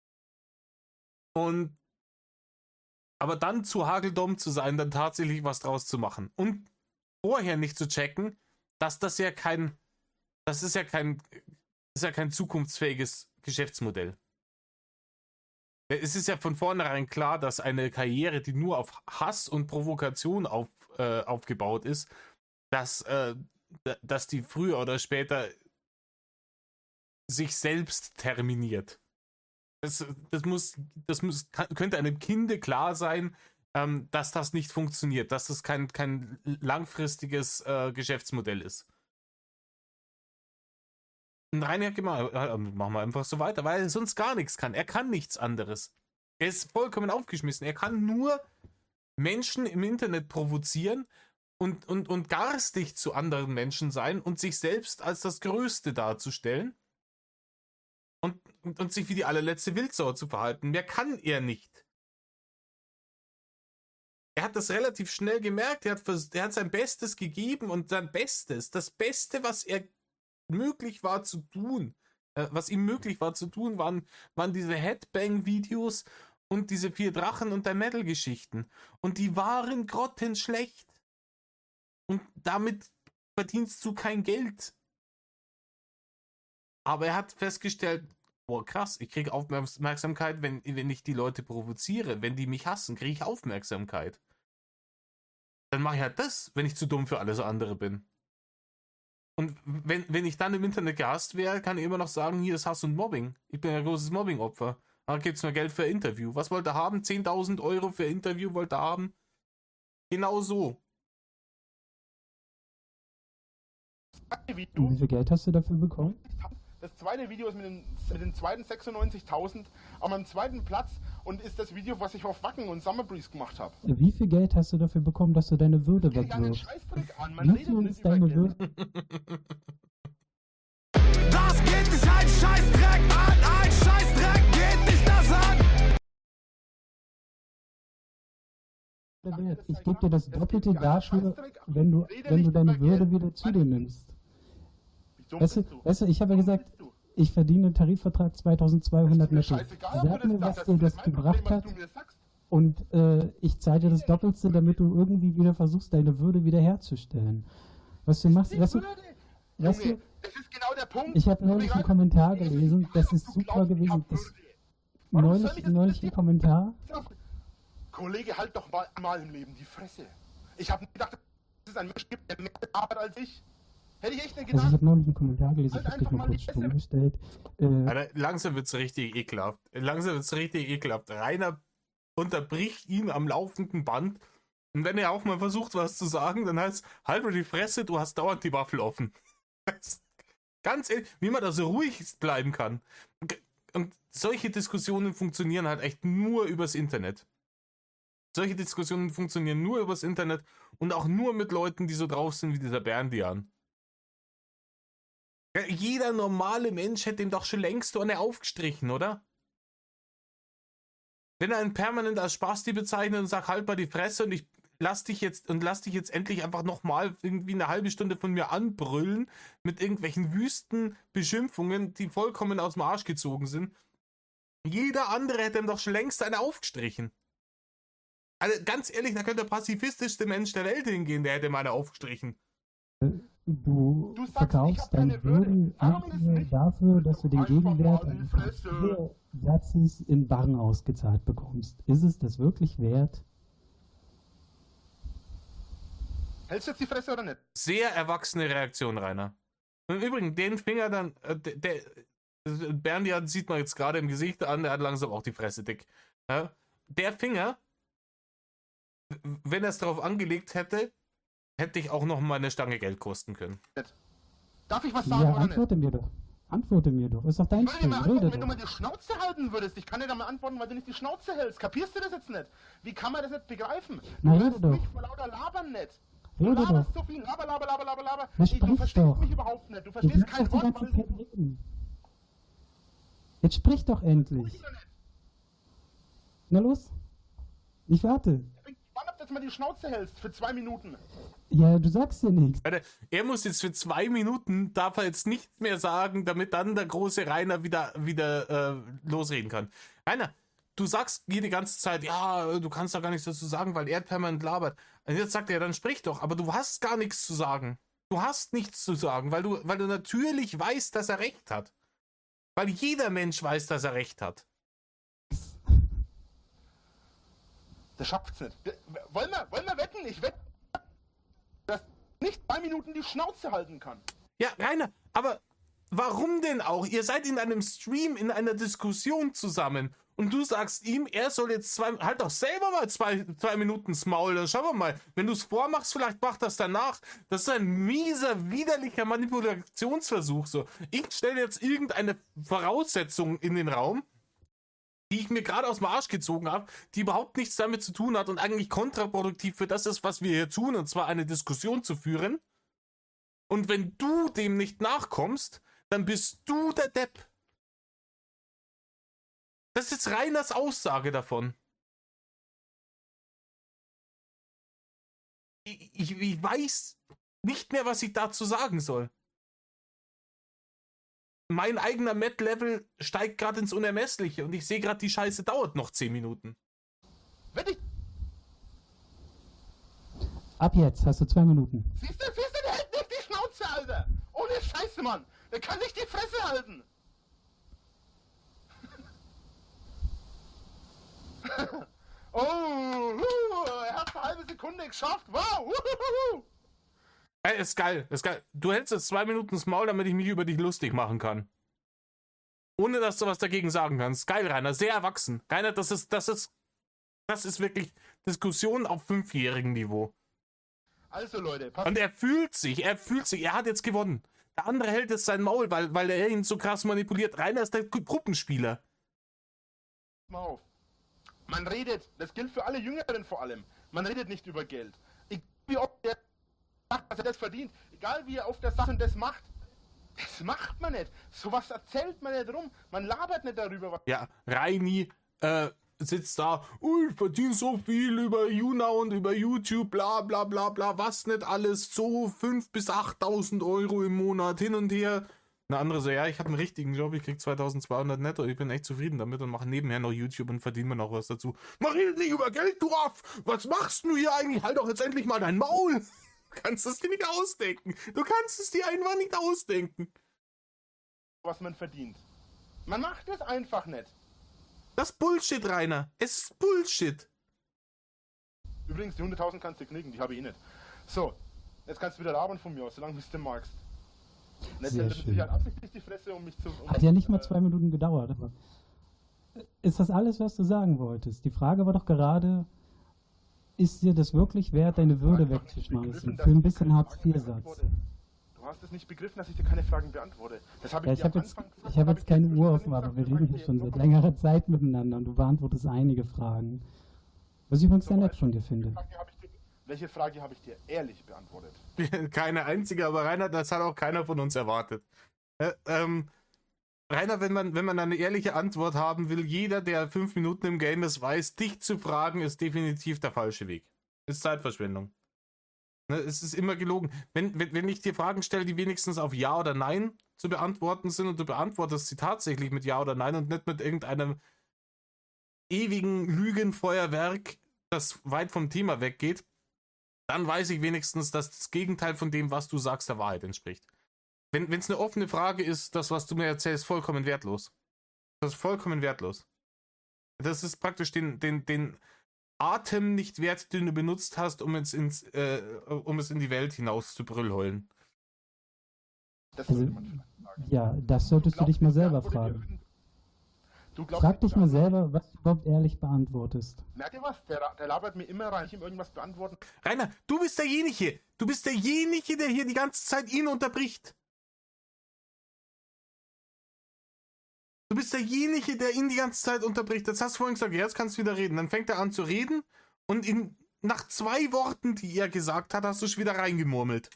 Und aber dann zu hageldumm zu sein, dann tatsächlich was draus zu machen. Und vorher nicht zu checken, dass das ja kein, das ist ja kein, das ist ja kein zukunftsfähiges Geschäftsmodell. Es ist ja von vornherein klar, dass eine Karriere, die nur auf Hass und Provokation auf, äh, aufgebaut ist, dass, äh, dass die früher oder später sich selbst terminiert. Das, das muss, das muss, könnte einem Kinde klar sein, ähm, dass das nicht funktioniert, dass das kein, kein langfristiges äh, Geschäftsmodell ist. Und Rainer hat gemacht, äh, machen wir einfach so weiter, weil er sonst gar nichts kann. Er kann nichts anderes. Er ist vollkommen aufgeschmissen. Er kann nur Menschen im Internet provozieren und, und, und garstig zu anderen Menschen sein und sich selbst als das Größte darzustellen und, und, und sich wie die allerletzte Wildsau zu verhalten. Mehr kann er nicht. Er hat das relativ schnell gemerkt. Er hat, vers- er hat sein Bestes gegeben und sein Bestes, das Beste, was er möglich war zu tun, äh, was ihm möglich war zu tun, waren, waren diese Headbang-Videos und diese vier Drachen und der Metal-Geschichten. Und die waren grottenschlecht. Und damit verdienst du kein Geld. Aber er hat festgestellt, boah krass, ich kriege Aufmerksamkeit, wenn, wenn ich die Leute provoziere. Wenn die mich hassen, kriege ich Aufmerksamkeit. Dann mache ich halt das, wenn ich zu dumm für alles andere bin. Und wenn, wenn ich dann im Internet gehasst wäre, kann ich immer noch sagen, hier ist Hass und Mobbing. Ich bin ein großes Mobbing-Opfer. Da gibt es mir Geld für ein Interview. Was wollt ihr haben? zehntausend Euro für ein Interview wollt ihr haben? Genau so. Und wie viel Geld hast du dafür bekommen? Das zweite Video ist mit den, mit den zweiten sechsundneunzigtausend auf meinem zweiten Platz und ist das Video, was ich auf Wacken und Summer Breeze gemacht habe. Wie viel Geld hast du dafür bekommen, dass du deine Würde Ich krieg einen wegwirfst? Scheißdreck an, man Wie redet viel nicht ist über deine Geld. Würde? Das geht dich ein Scheißdreck an, ein Scheißdreck geht dich das an. Wert. Ich gebe dir das Doppelte dafür, wenn du, wenn du deine Würde wieder zu dir nimmst. Wie dumm Weißt du, bist du? weißt du, ich habe ja Wie dumm gesagt, bist du? ich verdiene einen Tarifvertrag zweitausendzweihundert Das ist mir netto. scheißegal, ob du Sag mir, das was sagst. dir Das das ist mein Problem, gebracht was hat du mir sagst. und äh, ich zahle dir das Doppelte, damit du irgendwie wieder versuchst, deine Würde wiederherzustellen. Was du machst, Die weißt du, Würde, weißt Junge, du, das ist genau der Punkt. ich habe neulich einen Kommentar gelesen, das ist super gewesen. Das, neulich, neulich ein Kommentar, Kollege, halt doch mal, mal im Leben die Fresse. Ich habe nicht gedacht, dass es einen Mensch gibt, der mehr arbeitet als ich. Hätte ich echt nicht also ich gedacht. habe neulich einen Kommentar gelesen, Halt ich habe dich einfach mal mal kurz die stumm Fresse. gestellt. Äh, Alter, langsam wird's richtig ekelhaft. Langsam wird's richtig ekelhaft. Rainer unterbricht ihn am laufenden Band. Und wenn er auch mal versucht, was zu sagen, dann heißt es, halt mir die Fresse, du hast dauernd die Waffel offen. Ganz ehrlich, wie man da so ruhig bleiben kann. Und solche Diskussionen funktionieren halt echt nur übers Internet. Solche Diskussionen funktionieren nur übers Internet und auch nur mit Leuten, die so drauf sind wie dieser Berndian. Ja, jeder normale Mensch hätte ihm doch schon längst eine aufgestrichen, oder? Wenn er einen permanent als Spasti bezeichnet und sagt, halt mal die Fresse und ich lass dich jetzt und lass dich jetzt endlich einfach nochmal irgendwie eine halbe Stunde von mir anbrüllen mit irgendwelchen wüsten Beschimpfungen, die vollkommen aus dem Arsch gezogen sind. Jeder andere hätte ihm doch schon längst eine aufgestrichen. Also ganz ehrlich, da könnte der pazifistischste Mensch der Welt hingehen, der hätte meine aufgestrichen. Du, Du sagst, ich verkaufst hab keine deine Würde. Würde Warum ist einfach nur nicht- dafür, dass du den Einfach Gegenwert mal die eines Fresse. Satzes in Barren ausgezahlt bekommst. Ist es das wirklich wert? Hältst du jetzt die Fresse oder nicht? Sehr erwachsene Reaktion, Rainer. Und im Übrigen, den Finger dann, äh, der, der Berndi hat, sieht man jetzt gerade im Gesicht an, der hat langsam auch die Fresse dick. Ja? Der Finger, w- wenn er es darauf angelegt hätte, hätte ich auch noch mal eine Stange Geld kosten können. Darf ich was sagen Ja, oder nicht? antworte mir doch. Antworte mir doch. Ist doch dein Ich würde dir Spiel. mal Rede antworten, wenn du doch. mal die Schnauze halten würdest. Ich kann dir da mal antworten, weil du nicht die Schnauze hältst. Kapierst du das jetzt nicht? Wie kann man das nicht begreifen? Na, Du rede hörst doch. mich vor lauter Labern nicht. Du Rede laberst doch. so viel. Laber, laber, laber, laber, laber. Na, Ey, du sprich verstehst doch. mich überhaupt nicht. Du Du verstehst bleibst kein doch die Wort, ganze weil Zeit du... reden. Jetzt sprich doch endlich. Na los. Ich warte. Ich bin gespannt, ob du jetzt mal die Schnauze hältst für zwei Minuten. Ja, du sagst ja nichts. Warte, er muss jetzt für zwei Minuten, darf er jetzt nichts mehr sagen, damit dann der große Rainer wieder, wieder äh, losreden kann. Rainer, du sagst hier die ganze Zeit, ja, du kannst doch gar nichts dazu sagen, weil er permanent labert. Und jetzt sagt er, dann sprich doch, aber du hast gar nichts zu sagen. Du hast nichts zu sagen, weil du, weil du natürlich weißt, dass er recht hat. Weil jeder Mensch weiß, dass er recht hat. Der schafft's nicht. Der, wollen, wir, wollen wir wetten? Ich wette, dass nicht zwei Minuten die Schnauze halten kann. Ja, Rainer, aber warum denn auch? Ihr seid in einem Stream, in einer Diskussion zusammen und du sagst ihm, er soll jetzt zwei, halt doch selber mal zwei, zwei Minuten das Maul, dann schauen wir mal. Wenn du es vormachst, vielleicht macht das danach. Das ist ein mieser, widerlicher Manipulationsversuch. So. Ich stelle jetzt irgendeine Voraussetzung in den Raum, die ich mir gerade aus dem Arsch gezogen habe, die überhaupt nichts damit zu tun hat und eigentlich kontraproduktiv für das ist, was wir hier tun, und zwar eine Diskussion zu führen. Und wenn du dem nicht nachkommst, dann bist du der Depp. Das ist jetzt Reiners Aussage davon. Ich, ich, ich weiß nicht mehr, was ich dazu sagen soll. Mein eigener Met-Level steigt gerade ins Unermessliche und ich sehe gerade, die Scheiße dauert noch zehn Minuten. Wette ich... Ab jetzt hast du zwei Minuten. Siehst du, siehst du, der hält nicht die Schnauze, Alter. Ohne Scheiße, Mann. Der kann nicht die Fresse halten. oh, uh, er hat eine halbe Sekunde geschafft. Wow. Uh, uh, uh. Ey, ist geil, ist geil. Du hältst jetzt zwei Minuten das Maul, damit ich mich über dich lustig machen kann. Ohne, dass du was dagegen sagen kannst. Geil, Rainer, sehr erwachsen. Rainer, das ist, das ist, das ist wirklich Diskussion auf fünfjährigem Niveau. Also, Leute, passt Und er fühlt sich, er fühlt sich, er hat jetzt gewonnen. Der andere hält jetzt sein Maul, weil, weil er ihn so krass manipuliert. Rainer ist der Gruppenspieler. mal auf. Man redet, das gilt für alle Jüngeren vor allem, man redet nicht über Geld. Egal wie oft der sagt, dass er das verdient, egal wie er auf der Sache das macht, das macht man nicht. Sowas erzählt man nicht rum. Man labert nicht darüber. Was Ja, Reini äh, sitzt da, oh, ich verdiene so viel über YouNow und über YouTube, bla bla bla bla, was nicht alles, so fünftausend bis achttausend Euro im Monat hin und her. Eine andere so, ja, ich habe einen richtigen Job, ich krieg zweitausendzweihundert netto, ich bin echt zufrieden damit und mache nebenher noch YouTube und verdiene mir noch was dazu. Mach redet nicht über Geld, du Aff! Was machst du hier eigentlich? Halt doch jetzt endlich mal dein Maul! Du kannst es dir nicht ausdenken. Du kannst es dir einfach nicht ausdenken. was man verdient. Man macht es einfach nicht. Das ist Bullshit, Rainer. Es ist Bullshit. Übrigens, die hunderttausend kannst du knicken, die habe ich eh nicht. So, jetzt kannst du wieder labern von mir aus, solange du magst. Und jetzt Sehr hält er mit schön. Sicherheit absichtlich die Fresse, um mich zu... Um Hat ja nicht mal äh, zwei Minuten gedauert. Aber ist das alles, was du sagen wolltest? Die Frage war doch gerade, ist dir das wirklich wert, deine Würde einfach nicht wegzuschmeißen begriffen, dass für ein ich dir bisschen keine Hartz Fragen vier Satz? beantworte. Du hast es nicht begriffen, dass ich dir keine Fragen beantworte. Das habe Ja, ich ich dir am habe jetzt, Anfang gesagt, ich hab hab jetzt dir keine zwischendrin Uhr offen, aber gesagt, wir das sag reden ich hier dir schon jetzt seit noch. längerer Zeit miteinander und du beantwortest einige Fragen. Was ich übrigens sehr nett von dir finde. Frage habe ich dir, welche Frage habe ich dir ehrlich beantwortet? Keine einzige, aber Rainer, das hat auch keiner von uns erwartet. Äh, ähm, Rainer, wenn man, wenn man eine ehrliche Antwort haben will, jeder, der fünf Minuten im Game ist, weiß, dich zu fragen, ist definitiv der falsche Weg. Ist Zeitverschwendung. Ne, es ist immer gelogen. Wenn, wenn, wenn ich dir Fragen stelle, die wenigstens auf Ja oder Nein zu beantworten sind und du beantwortest sie tatsächlich mit Ja oder Nein und nicht mit irgendeinem ewigen Lügenfeuerwerk, das weit vom Thema weggeht, dann weiß ich wenigstens, dass das Gegenteil von dem, was du sagst, der Wahrheit entspricht. Wenn es eine offene Frage ist, das, was du mir erzählst, vollkommen wertlos. Das ist vollkommen wertlos. Das ist praktisch den, den, den Atem nicht wert, den du benutzt hast, um es, ins, äh, um es in die Welt hinaus zu brüllheulen. Das Also, sollte man vielleicht sagen. ja, das solltest du glaubst, dich mal ich selber beantworte dir fragen. irgend- Du glaubst, Frag ich dich mal beantworte- selber, was du überhaupt ehrlich beantwortest. Merkt ihr was? Der, der labert mir immer rein, ich ihm irgendwas beantworten. Rainer, du bist derjenige. Du bist derjenige, der hier die ganze Zeit ihn unterbricht. Du bist derjenige, der ihn die ganze Zeit unterbricht. Jetzt hast du vorhin gesagt, ja, jetzt kannst du wieder reden. Dann fängt er an zu reden und in, nach zwei Worten, die er gesagt hat, hast du schon wieder reingemurmelt.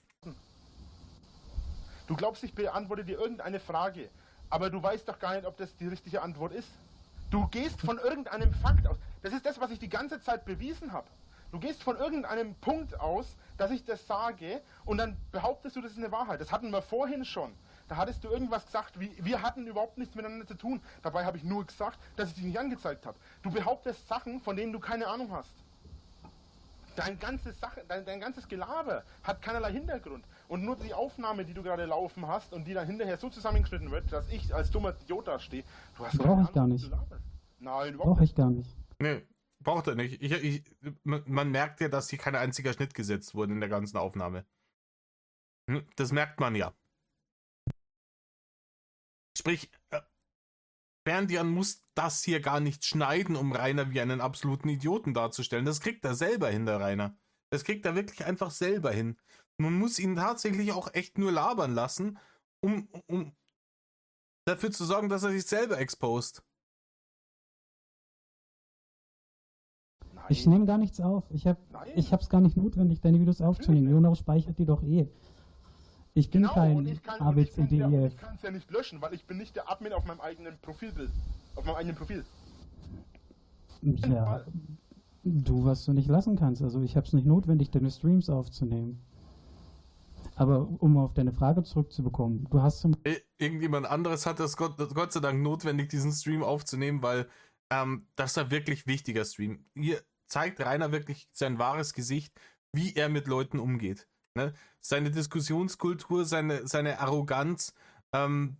Du glaubst, ich beantworte dir irgendeine Frage, aber du weißt doch gar nicht, ob das die richtige Antwort ist. Du gehst von irgendeinem Fakt aus. Das ist das, was ich die ganze Zeit bewiesen habe. Du gehst von irgendeinem Punkt aus, dass ich das sage und dann behauptest du, das ist eine Wahrheit. Das hatten wir vorhin schon. Da hattest du irgendwas gesagt, wie, wir hatten überhaupt nichts miteinander zu tun. Dabei habe ich nur gesagt, dass ich dich nicht angezeigt habe. Du behauptest Sachen, von denen du keine Ahnung hast. Dein ganzes, Sache, dein, dein ganzes Gelaber hat keinerlei Hintergrund. Und nur die Aufnahme, die du gerade laufen hast und die dann hinterher so zusammengeschnitten wird, dass ich als dummer Idiot da stehe, du hast Brauch keine ich gar Ahnung, was nicht. du laberst. Nein, überhaupt Brauche nicht. ich gar nicht. Nee, braucht er nicht. Ich, ich, man man merkt ja, dass hier kein einziger Schnitt gesetzt wurde in der ganzen Aufnahme. Hm, Das merkt man ja. Sprich, äh, Ferndian muss das hier gar nicht schneiden, um Rainer wie einen absoluten Idioten darzustellen. Das kriegt er selber hin, der Rainer. Das kriegt er wirklich einfach selber hin. Man muss ihn tatsächlich auch echt nur labern lassen, um, um dafür zu sorgen, dass er sich selber exposed. Nein. Ich nehme gar nichts auf. Ich habe Nein. ich hab's gar nicht notwendig, deine Videos aufzunehmen. Jonas speichert die doch eh. Ich bin Genau, kein und ich kann A und B ich C kann's D ja, E und F. ich kann es ja nicht löschen, weil ich bin nicht der Admin auf meinem eigenen Profilbild. Auf meinem eigenen Profil. Ja, du, was du nicht lassen kannst. Also ich habe es nicht notwendig, deine Streams aufzunehmen. Aber um auf deine Frage zurückzubekommen, du hast zum Ir- Irgendjemand anderes hat das Gott, Gott sei Dank notwendig, diesen Stream aufzunehmen, weil ähm, das war wirklich wichtiger Stream. Hier zeigt Rainer wirklich sein wahres Gesicht, wie er mit Leuten umgeht. Ne? Seine Diskussionskultur, seine, seine Arroganz. Ähm,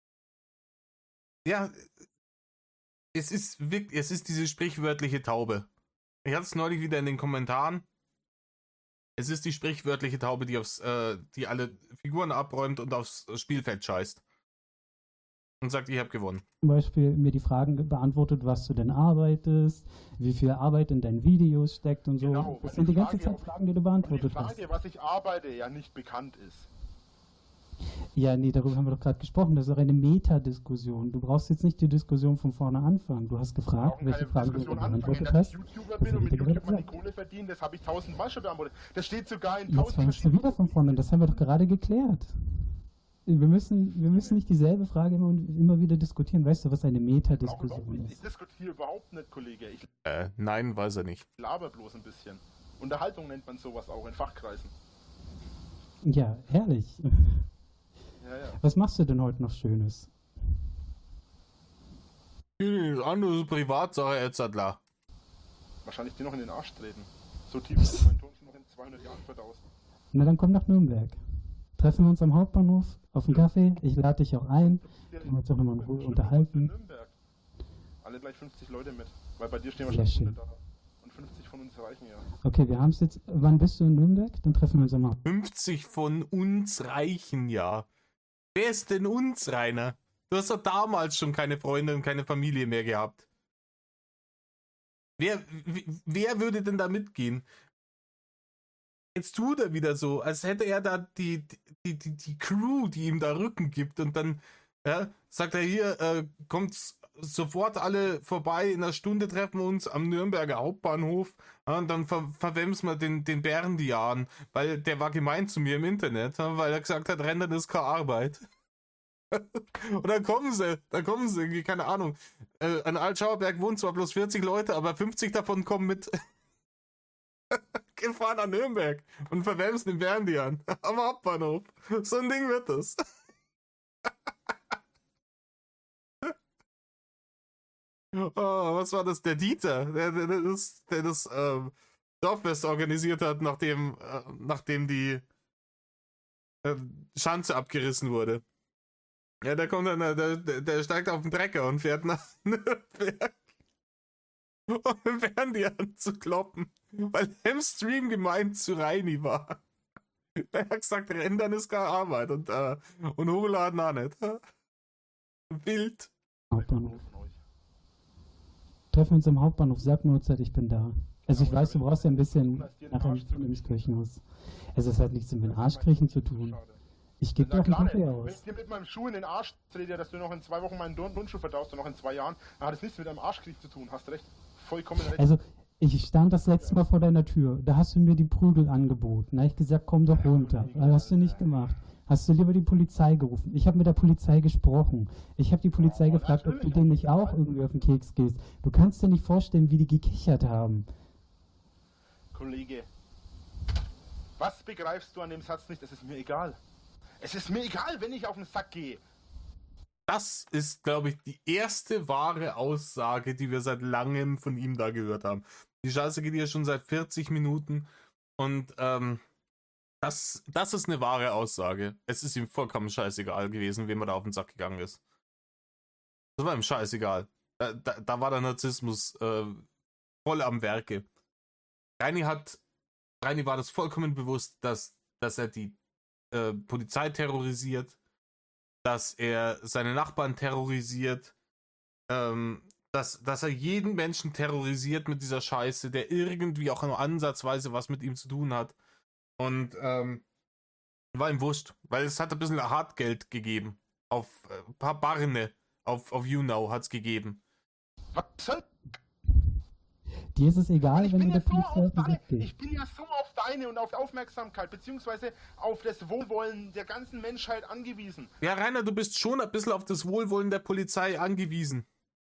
ja, es ist wirklich, es ist diese sprichwörtliche Taube. Ich hatte es neulich wieder in den Kommentaren. Es ist die sprichwörtliche Taube, die aufs, äh, die alle Figuren abräumt und aufs Spielfeld scheißt. Und sagt, ich habe gewonnen. Beispiel mir die Fragen ge- beantwortet, was du denn arbeitest, wie viel Arbeit in deinen Videos steckt und so. Genau, weil Das sind die die ganze Frage Zeit auch- Fragen, die du Und die beantwortet hast. Frage, was ich arbeite, ja nicht bekannt ist. Ja, nee, darüber haben wir doch gerade gesprochen. Das ist auch eine Metadiskussion. Du brauchst jetzt nicht die Diskussion von vorne anfangen. Du hast Wir gefragt, brauchen welche keine Fragen du Diskussion anfangen, beantwortet dass hast. ich YouTuber Das bin und hab mit ich dir YouTube gerade meine gesagt. Kohle verdiene, das habe ich tausendmal schon beantwortet. Das steht sogar in Jetzt tausend fängst du verschiedenen... wieder von vorne. Das haben wir doch gerade geklärt. Wir müssen, wir müssen nicht dieselbe Frage immer, und immer wieder diskutieren. Weißt du, was eine Ich brauche überhaupt Metadiskussion nicht. Ich ist? diskutiere überhaupt nicht, Kollege. Ich Äh, nein, weiß er nicht. laber bloß ein bisschen. Unterhaltung nennt man sowas auch in Fachkreisen. Ja, herrlich. Ja, ja. Was machst du denn heute noch Schönes? Andere Privatsache, et cetera. Wahrscheinlich dir noch in den Arsch treten. So tief ist mein Ton schon noch in zweihundert Jahren verdaust. Na, dann komm nach Nürnberg. Treffen wir uns am Hauptbahnhof auf einen Kaffee. Ich lade dich auch ein. Können wir uns auch nochmal in Ruhe In unterhalten. Nürnberg. Alle gleich fünfzig Leute mit. Weil bei dir stehen Sehr wahrscheinlich schön. hundert da. Und fünfzig von uns reichen ja. Okay, wir haben es jetzt. Wann bist du in Nürnberg? Dann treffen wir uns am Hauptbahnhof. fünfzig von uns reichen ja. Wer ist denn uns, Rainer? Du hast doch damals schon keine Freunde und keine Familie mehr gehabt. Wer, w- wer würde denn da mitgehen? Jetzt tut er wieder so, als hätte er da die, die, die, die Crew, die ihm da Rücken gibt und dann ja, sagt er hier, äh, kommt sofort alle vorbei, in einer Stunde treffen wir uns am Nürnberger Hauptbahnhof ja, und dann ver verwemsen wir den, den Bärendian, weil der war gemein zu mir im Internet, ja, weil er gesagt hat, Rendern ist keine Arbeit. Und dann kommen sie, dann kommen sie, irgendwie, keine Ahnung. Äh, an Altschauerberg wohnen zwar bloß vierzig Leute, aber fünfzig davon kommen mit. gefahren an Nürnberg und verwärmst den Berndian am Hauptbahnhof. So ein Ding wird das. Oh, was war das? Der Dieter, der, der, der das, der das ähm, Dorffest organisiert hat, nachdem, äh, nachdem die äh, Schanze abgerissen wurde. Ja, der kommt dann, der, der steigt auf den Trecker und fährt nach Nürnberg, um Berndian zu kloppen, weil er im Stream gemeint zu Reini war. Er hat gesagt, Rendern ist keine Arbeit und, äh, und hochladen auch nicht. Wild. Hauptbahnhof. Treffen wir uns am Hauptbahnhof, sag nur Uhrzeit, ich bin da. Also ich weiß, du brauchst ja ein bisschen nachher ins Kirchenhaus. Es ist halt nichts mit den Arschkriechen zu tun. Ich gebe dir auch einen Kaffee aus. Wenn ich dir mit meinem Schuh in den Arsch trete, dass du noch in zwei Wochen meinen Turnschuh verdaust und noch in zwei Jahren, dann hat es nichts mit einem Arschkrieg zu tun. Hast recht. Vollkommen recht. Also, ich stand das letzte Mal vor deiner Tür. Da hast du mir die Prügel angeboten. Da habe ich gesagt, komm doch runter. Das hast du nicht gemacht. Hast du lieber die Polizei gerufen? Ich habe mit der Polizei gesprochen. Ich habe die Polizei Oh, gefragt, ob du natürlich. denen nicht auch irgendwie auf den Keks gehst. Du kannst dir nicht vorstellen, wie die gekichert haben. Kollege, was begreifst du an dem Satz nicht? Es ist mir egal. Es ist mir egal, wenn ich auf den Sack gehe. Das ist, glaube ich, die erste wahre Aussage, die wir seit langem von ihm da gehört haben. Die Scheiße geht ja schon seit vierzig Minuten und ähm, das, das ist eine wahre Aussage. Es ist ihm vollkommen scheißegal gewesen, wem er da auf den Sack gegangen ist. Das war ihm scheißegal. Da, da, da war der Narzissmus äh, voll am Werke. Reini hat, Reini war das vollkommen bewusst, dass, dass er die äh, Polizei terrorisiert, dass er seine Nachbarn terrorisiert, ähm, dass, dass er jeden Menschen terrorisiert mit dieser Scheiße, der irgendwie auch nur ansatzweise was mit ihm zu tun hat. Und ähm, war ihm wurscht, weil es hat ein bisschen Hartgeld gegeben. Auf äh, ein paar Barne auf, auf YouNow hat es gegeben. Was soll... Dir ist es egal, Ich wenn bin, du der ja so Polizei auf auf den deine, Sack gehst. ich bin ja so auf deine und auf Aufmerksamkeit, beziehungsweise auf das Wohlwollen der ganzen Menschheit angewiesen. Ja, Rainer, du bist schon ein bisschen auf das Wohlwollen der Polizei angewiesen.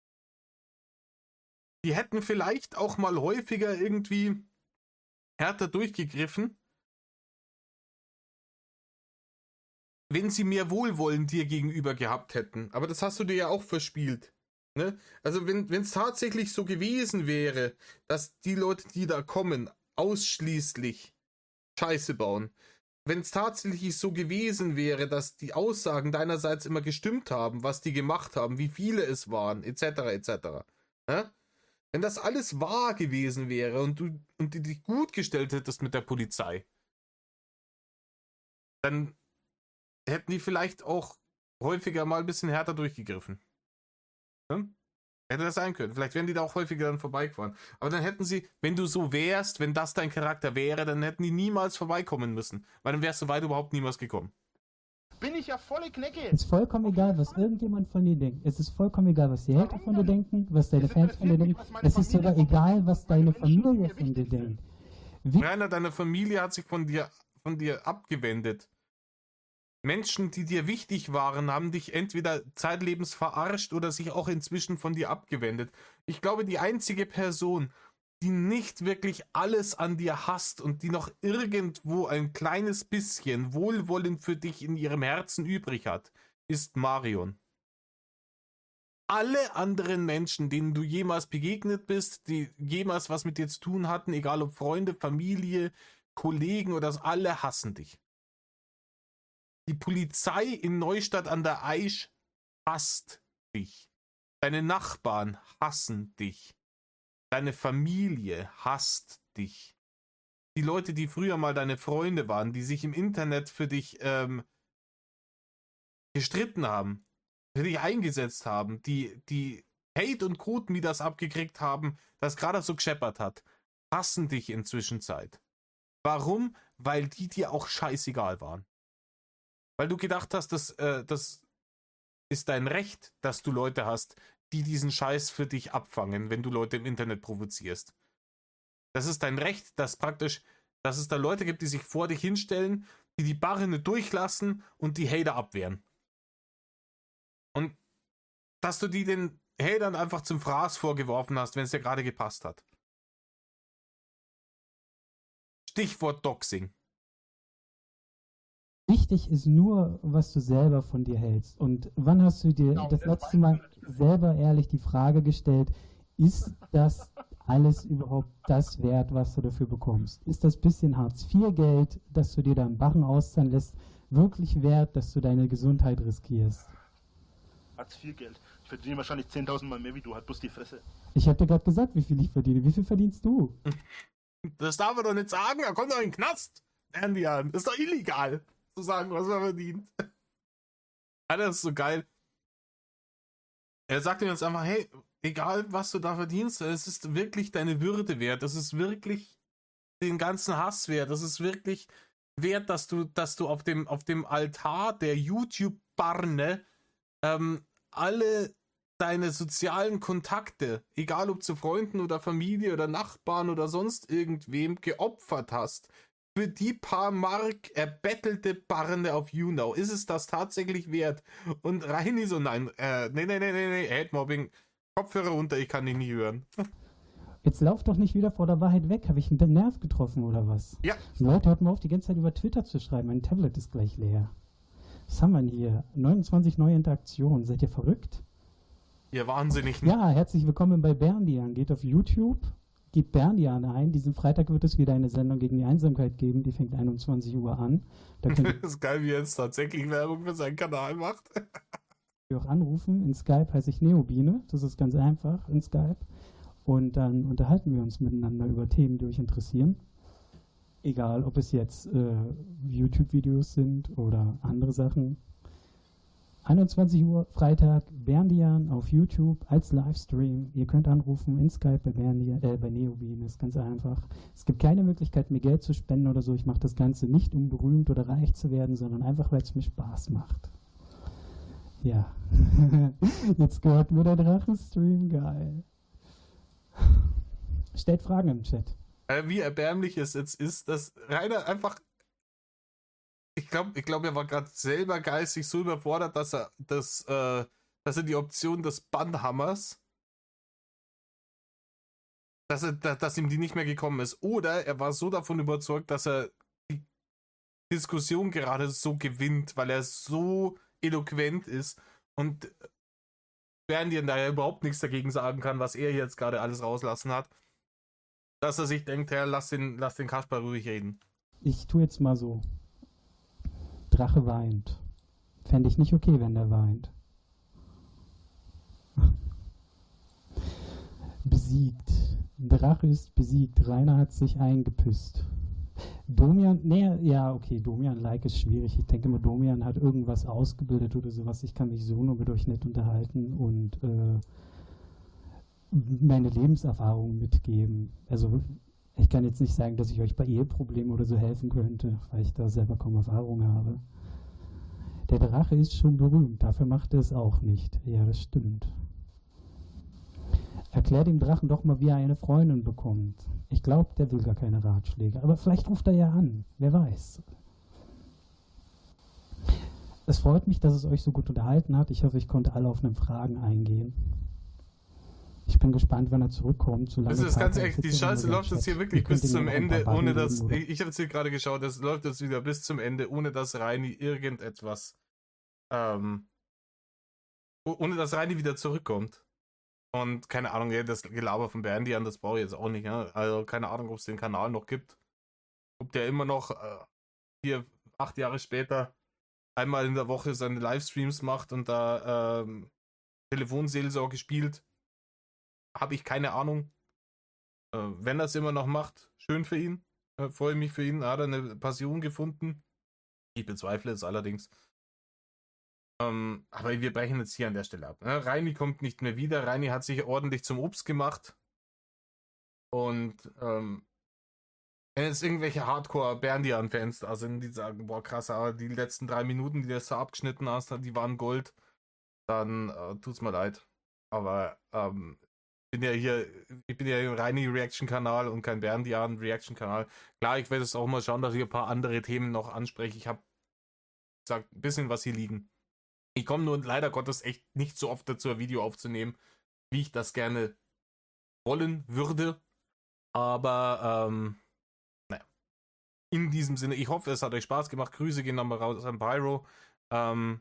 Die hätten vielleicht auch mal häufiger irgendwie härter durchgegriffen, wenn sie mehr Wohlwollen dir gegenüber gehabt hätten. Aber das hast du dir ja auch verspielt. Ne? Also wenn es tatsächlich so gewesen wäre, dass die Leute, die da kommen, ausschließlich Scheiße bauen, wenn es tatsächlich so gewesen wäre, dass die Aussagen deinerseits immer gestimmt haben, was die gemacht haben, wie viele es waren, et cetera et cetera. Ne? Wenn das alles wahr gewesen wäre und du und du dich gut gestellt hättest mit der Polizei, dann hätten die vielleicht auch häufiger mal ein bisschen härter durchgegriffen. Ne? Hätte das sein können. Vielleicht wären die da auch häufiger dann vorbeigefahren. Aber dann hätten sie, wenn du so wärst, wenn das dein Charakter wäre, dann hätten die niemals vorbeikommen müssen. Weil dann wärst du weit überhaupt niemals gekommen. Bin ich ja volle Knecke. Es ist vollkommen egal, was irgendjemand von dir denkt. Es ist vollkommen egal, was die Hater Warum von dir denn? denken, was deine Es Fans von dir interessiert mich, denken. was meine Es ist Familie sogar von mir egal, denkt, was was meine deine Menschen, die Familie mir von dir wichtig sind. denkt. Wie Rainer, deine Familie hat sich von dir, von dir abgewendet. Menschen, die dir wichtig waren, haben dich entweder zeitlebens verarscht oder sich auch inzwischen von dir abgewendet. Ich glaube, die einzige Person, die nicht wirklich alles an dir hasst und die noch irgendwo ein kleines bisschen Wohlwollen für dich in ihrem Herzen übrig hat, ist Marion. Alle anderen Menschen, denen du jemals begegnet bist, die jemals was mit dir zu tun hatten, egal ob Freunde, Familie, Kollegen oder so, alle hassen dich. Die Polizei in Neustadt an der Aisch hasst dich. Deine Nachbarn hassen dich. Deine Familie hasst dich. Die Leute, die früher mal deine Freunde waren, die sich im Internet für dich ähm, gestritten haben, für dich eingesetzt haben, die, die Hate und Quoten, die das abgekriegt haben, das gerade so gescheppert hat, hassen dich inzwischen Zeit. Warum? Weil die dir auch scheißegal waren. Weil du gedacht hast, dass, äh, das ist dein Recht, dass du Leute hast, die diesen Scheiß für dich abfangen, wenn du Leute im Internet provozierst. Das ist dein Recht, dass praktisch, dass es da Leute gibt, die sich vor dich hinstellen, die die Barre durchlassen und die Hater abwehren. Und dass du die den Hatern einfach zum Fraß vorgeworfen hast, wenn es dir gerade gepasst hat. Stichwort Doxing. Wichtig ist nur, was du selber von dir hältst. Und wann hast du dir Genau, das das letzte weiß Mal ich natürlich. selber ehrlich die Frage gestellt, ist das alles überhaupt das wert, was du dafür bekommst? Ist das bisschen Hartz vier Geld, das du dir da im Barren auszahlen lässt, wirklich wert, dass du deine Gesundheit riskierst? Hartz vier Geld. Ich verdiene wahrscheinlich zehntausend Mal mehr wie du, halt bloß die Fresse. Ich habe dir gerade gesagt, wie viel ich verdiene. Wie viel verdienst du? Das darf er doch nicht sagen, er kommt doch in den Knast. Berndian, das ist doch illegal, zu sagen, was er verdient. Ja, das ist so geil. Er sagt ihm jetzt einfach, hey, egal was du da verdienst, es ist wirklich deine Würde wert, das ist wirklich den ganzen Hass wert, das ist wirklich wert, dass du, dass du auf dem, auf dem Altar der YouTube-Barne ähm, alle deine sozialen Kontakte, egal ob zu Freunden oder Familie oder Nachbarn oder sonst irgendwem, geopfert hast. Für die paar Mark erbettelte Barne auf YouNow. Ist es das tatsächlich wert? Und Reini so, nein, äh, nee, nee, nee, nee, nee, Hate-Mobbing, Kopfhörer runter, ich kann dich nie hören. Jetzt lauf doch nicht wieder vor der Wahrheit weg. Habe ich einen Nerv getroffen oder was? Ja. Leute, hört mal auf, die ganze Zeit über Twitter zu schreiben. Mein Tablet ist gleich leer. Was haben wir denn hier? neunundzwanzig neue Interaktionen. Seid ihr verrückt? Ihr Wahnsinnigen. Ja, herzlich willkommen bei Berndian. Geht auf YouTube, gebt Berndian ein. Diesen Freitag wird es wieder eine Sendung gegen die Einsamkeit geben. Die fängt einundzwanzig Uhr an. Da könnt Das ist geil, wie er jetzt tatsächlich Werbung für seinen Kanal macht. ihr auch anrufen. In Skype heiße ich Neobiene. Das ist ganz einfach in Skype. Und dann unterhalten wir uns miteinander über Themen, die euch interessieren. Egal, ob es jetzt äh, YouTube-Videos sind oder andere Sachen. einundzwanzig Uhr Freitag, Berndian auf YouTube als Livestream. Ihr könnt anrufen in Skype bei, Berndian, äh, bei Neobiene. Ist ganz einfach. Es gibt keine Möglichkeit, mir Geld zu spenden oder so. Ich mache das Ganze nicht, um berühmt oder reich zu werden, sondern einfach, weil es mir Spaß macht. Ja. Jetzt gehört mir der Drachenstream. Geil. Stellt Fragen im Chat. Äh, wie erbärmlich es jetzt ist, dass Rainer einfach, ich glaube, ich glaub, er war gerade selber geistig so überfordert, dass er, das, äh, dass er die Option des Bannhammers, dass, er, dass ihm die nicht mehr gekommen ist. Oder er war so davon überzeugt, dass er die Diskussion gerade so gewinnt, weil er so eloquent ist und Berndian da ja überhaupt nichts dagegen sagen kann, was er jetzt gerade alles rauslassen hat, dass er sich denkt, ja, lass den, lass den Kasper ruhig reden. Ich tue jetzt mal so. Drache weint. Fände ich nicht okay, wenn der weint. Besiegt. Drache ist besiegt. Rainer hat sich eingepisst. Domian, nee, ja, okay, Domian-like ist schwierig. Ich denke mal, Domian hat irgendwas ausgebildet oder sowas. Ich kann mich so nur mit euch nett unterhalten und äh, meine Lebenserfahrung mitgeben. Also ich kann jetzt nicht sagen, dass ich euch bei Eheproblemen oder so helfen könnte, weil ich da selber kaum Erfahrung habe. Der Drache ist schon berühmt, dafür macht er es auch nicht. Ja, das stimmt. Erklär dem Drachen doch mal, wie er eine Freundin bekommt. Ich glaube, der will gar keine Ratschläge. Aber vielleicht ruft er ja an. Wer weiß. Es freut mich, dass es euch so gut unterhalten hat. Ich hoffe, ich konnte alle offenen Fragen eingehen. Ich bin gespannt, wenn er zurückkommt. So Das ist ganz echt, die Scheiße läuft jetzt hier wirklich bis zum Ende, ohne dass, ich, ich habe jetzt hier gerade geschaut, das läuft jetzt wieder bis zum Ende, ohne dass Reini irgendetwas, ähm, ohne dass Reini wieder zurückkommt. Und keine Ahnung, das Gelaber von Berndian, das brauche ich jetzt auch nicht. Ja? Also keine Ahnung, ob es den Kanal noch gibt. Ob der immer noch äh, hier acht Jahre später einmal in der Woche seine Livestreams macht und da ähm, Telefonseelsorge spielt, habe ich keine Ahnung. Äh, wenn er es immer noch macht, schön für ihn. Äh, freue mich für ihn. Hat er eine Passion gefunden. Ich bezweifle es allerdings. Ähm, aber wir brechen jetzt hier an der Stelle ab. Ne? Reini kommt nicht mehr wieder. Reini hat sich ordentlich zum Obst gemacht. Und ähm, wenn jetzt irgendwelche Hardcore-Berndian-Fans da sind, die sagen, boah krass, aber die letzten drei Minuten, die du da abgeschnitten hast, die waren Gold, dann äh, tut's mir leid. Aber ähm, ich bin ja hier, ich bin ja im Reini-Reaction-Kanal und kein Berndian-Reaction-Kanal. Klar, ich werde es auch mal schauen, dass ich ein paar andere Themen noch anspreche. Ich habe gesagt, ein bisschen was hier liegen. Ich komme nur leider Gottes echt nicht so oft dazu, ein Video aufzunehmen, wie ich das gerne wollen würde. Aber, ähm, naja. in diesem Sinne, ich hoffe, es hat euch Spaß gemacht. Grüße gehen nochmal raus an Pyro. Ähm,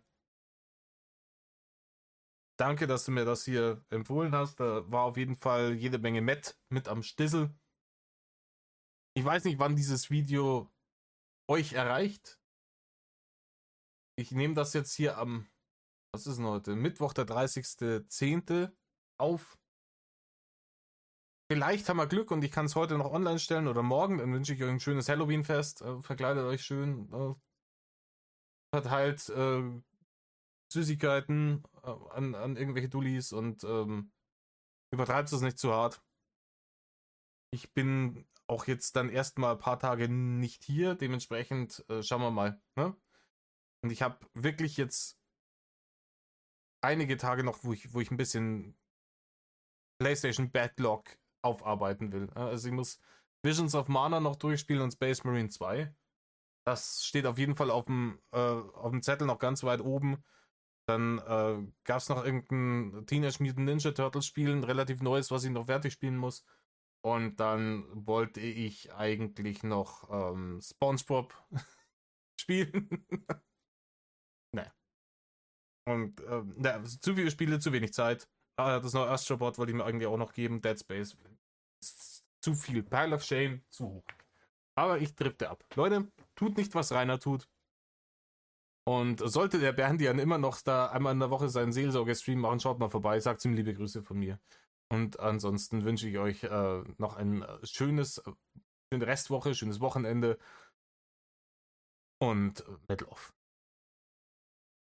danke, dass du mir das hier empfohlen hast. Da war auf jeden Fall jede Menge Matt mit am Stissel. Ich weiß nicht, wann dieses Video euch erreicht. Ich nehme das jetzt hier am, was ist denn heute? Mittwoch, der dreißigster zehnte auf. Vielleicht haben wir Glück und ich kann es heute noch online stellen oder morgen. Dann wünsche ich euch ein schönes Halloween-Fest. Äh, verkleidet euch schön. Äh, verteilt äh, Süßigkeiten äh, an, an irgendwelche Dullis und ähm, übertreibt es nicht zu hart. Ich bin auch jetzt dann erstmal ein paar Tage nicht hier. Dementsprechend äh, schauen wir mal. Ne? Und ich habe wirklich jetzt einige Tage noch, wo ich, wo ich ein bisschen PlayStation Backlog aufarbeiten will. Also ich muss Visions of Mana noch durchspielen und Space Marine zwei. Das steht auf jeden Fall auf dem, äh, auf dem Zettel noch ganz weit oben. Dann äh, gab es noch irgendein Teenage Mutant Ninja Turtles Spiel, ein relativ neues, was ich noch fertig spielen muss. Und dann wollte ich eigentlich noch ähm, SpongeBob spielen. Ne. Und äh, ne, zu viele Spiele, zu wenig Zeit. Ah, das neue Astrobot wollte ich mir eigentlich auch noch geben. Dead Space. Zu viel. Pile of Shame, zu hoch. Aber ich drifte ab. Leute, tut nicht, was Rainer tut. Und sollte der Berndian immer noch da einmal in der Woche seinen Seelsorge-Stream machen, schaut mal vorbei. Sagt ihm liebe Grüße von mir. Und ansonsten wünsche ich euch äh, noch ein schönes, schöne Restwoche, schönes Wochenende. Und äh, Metal off.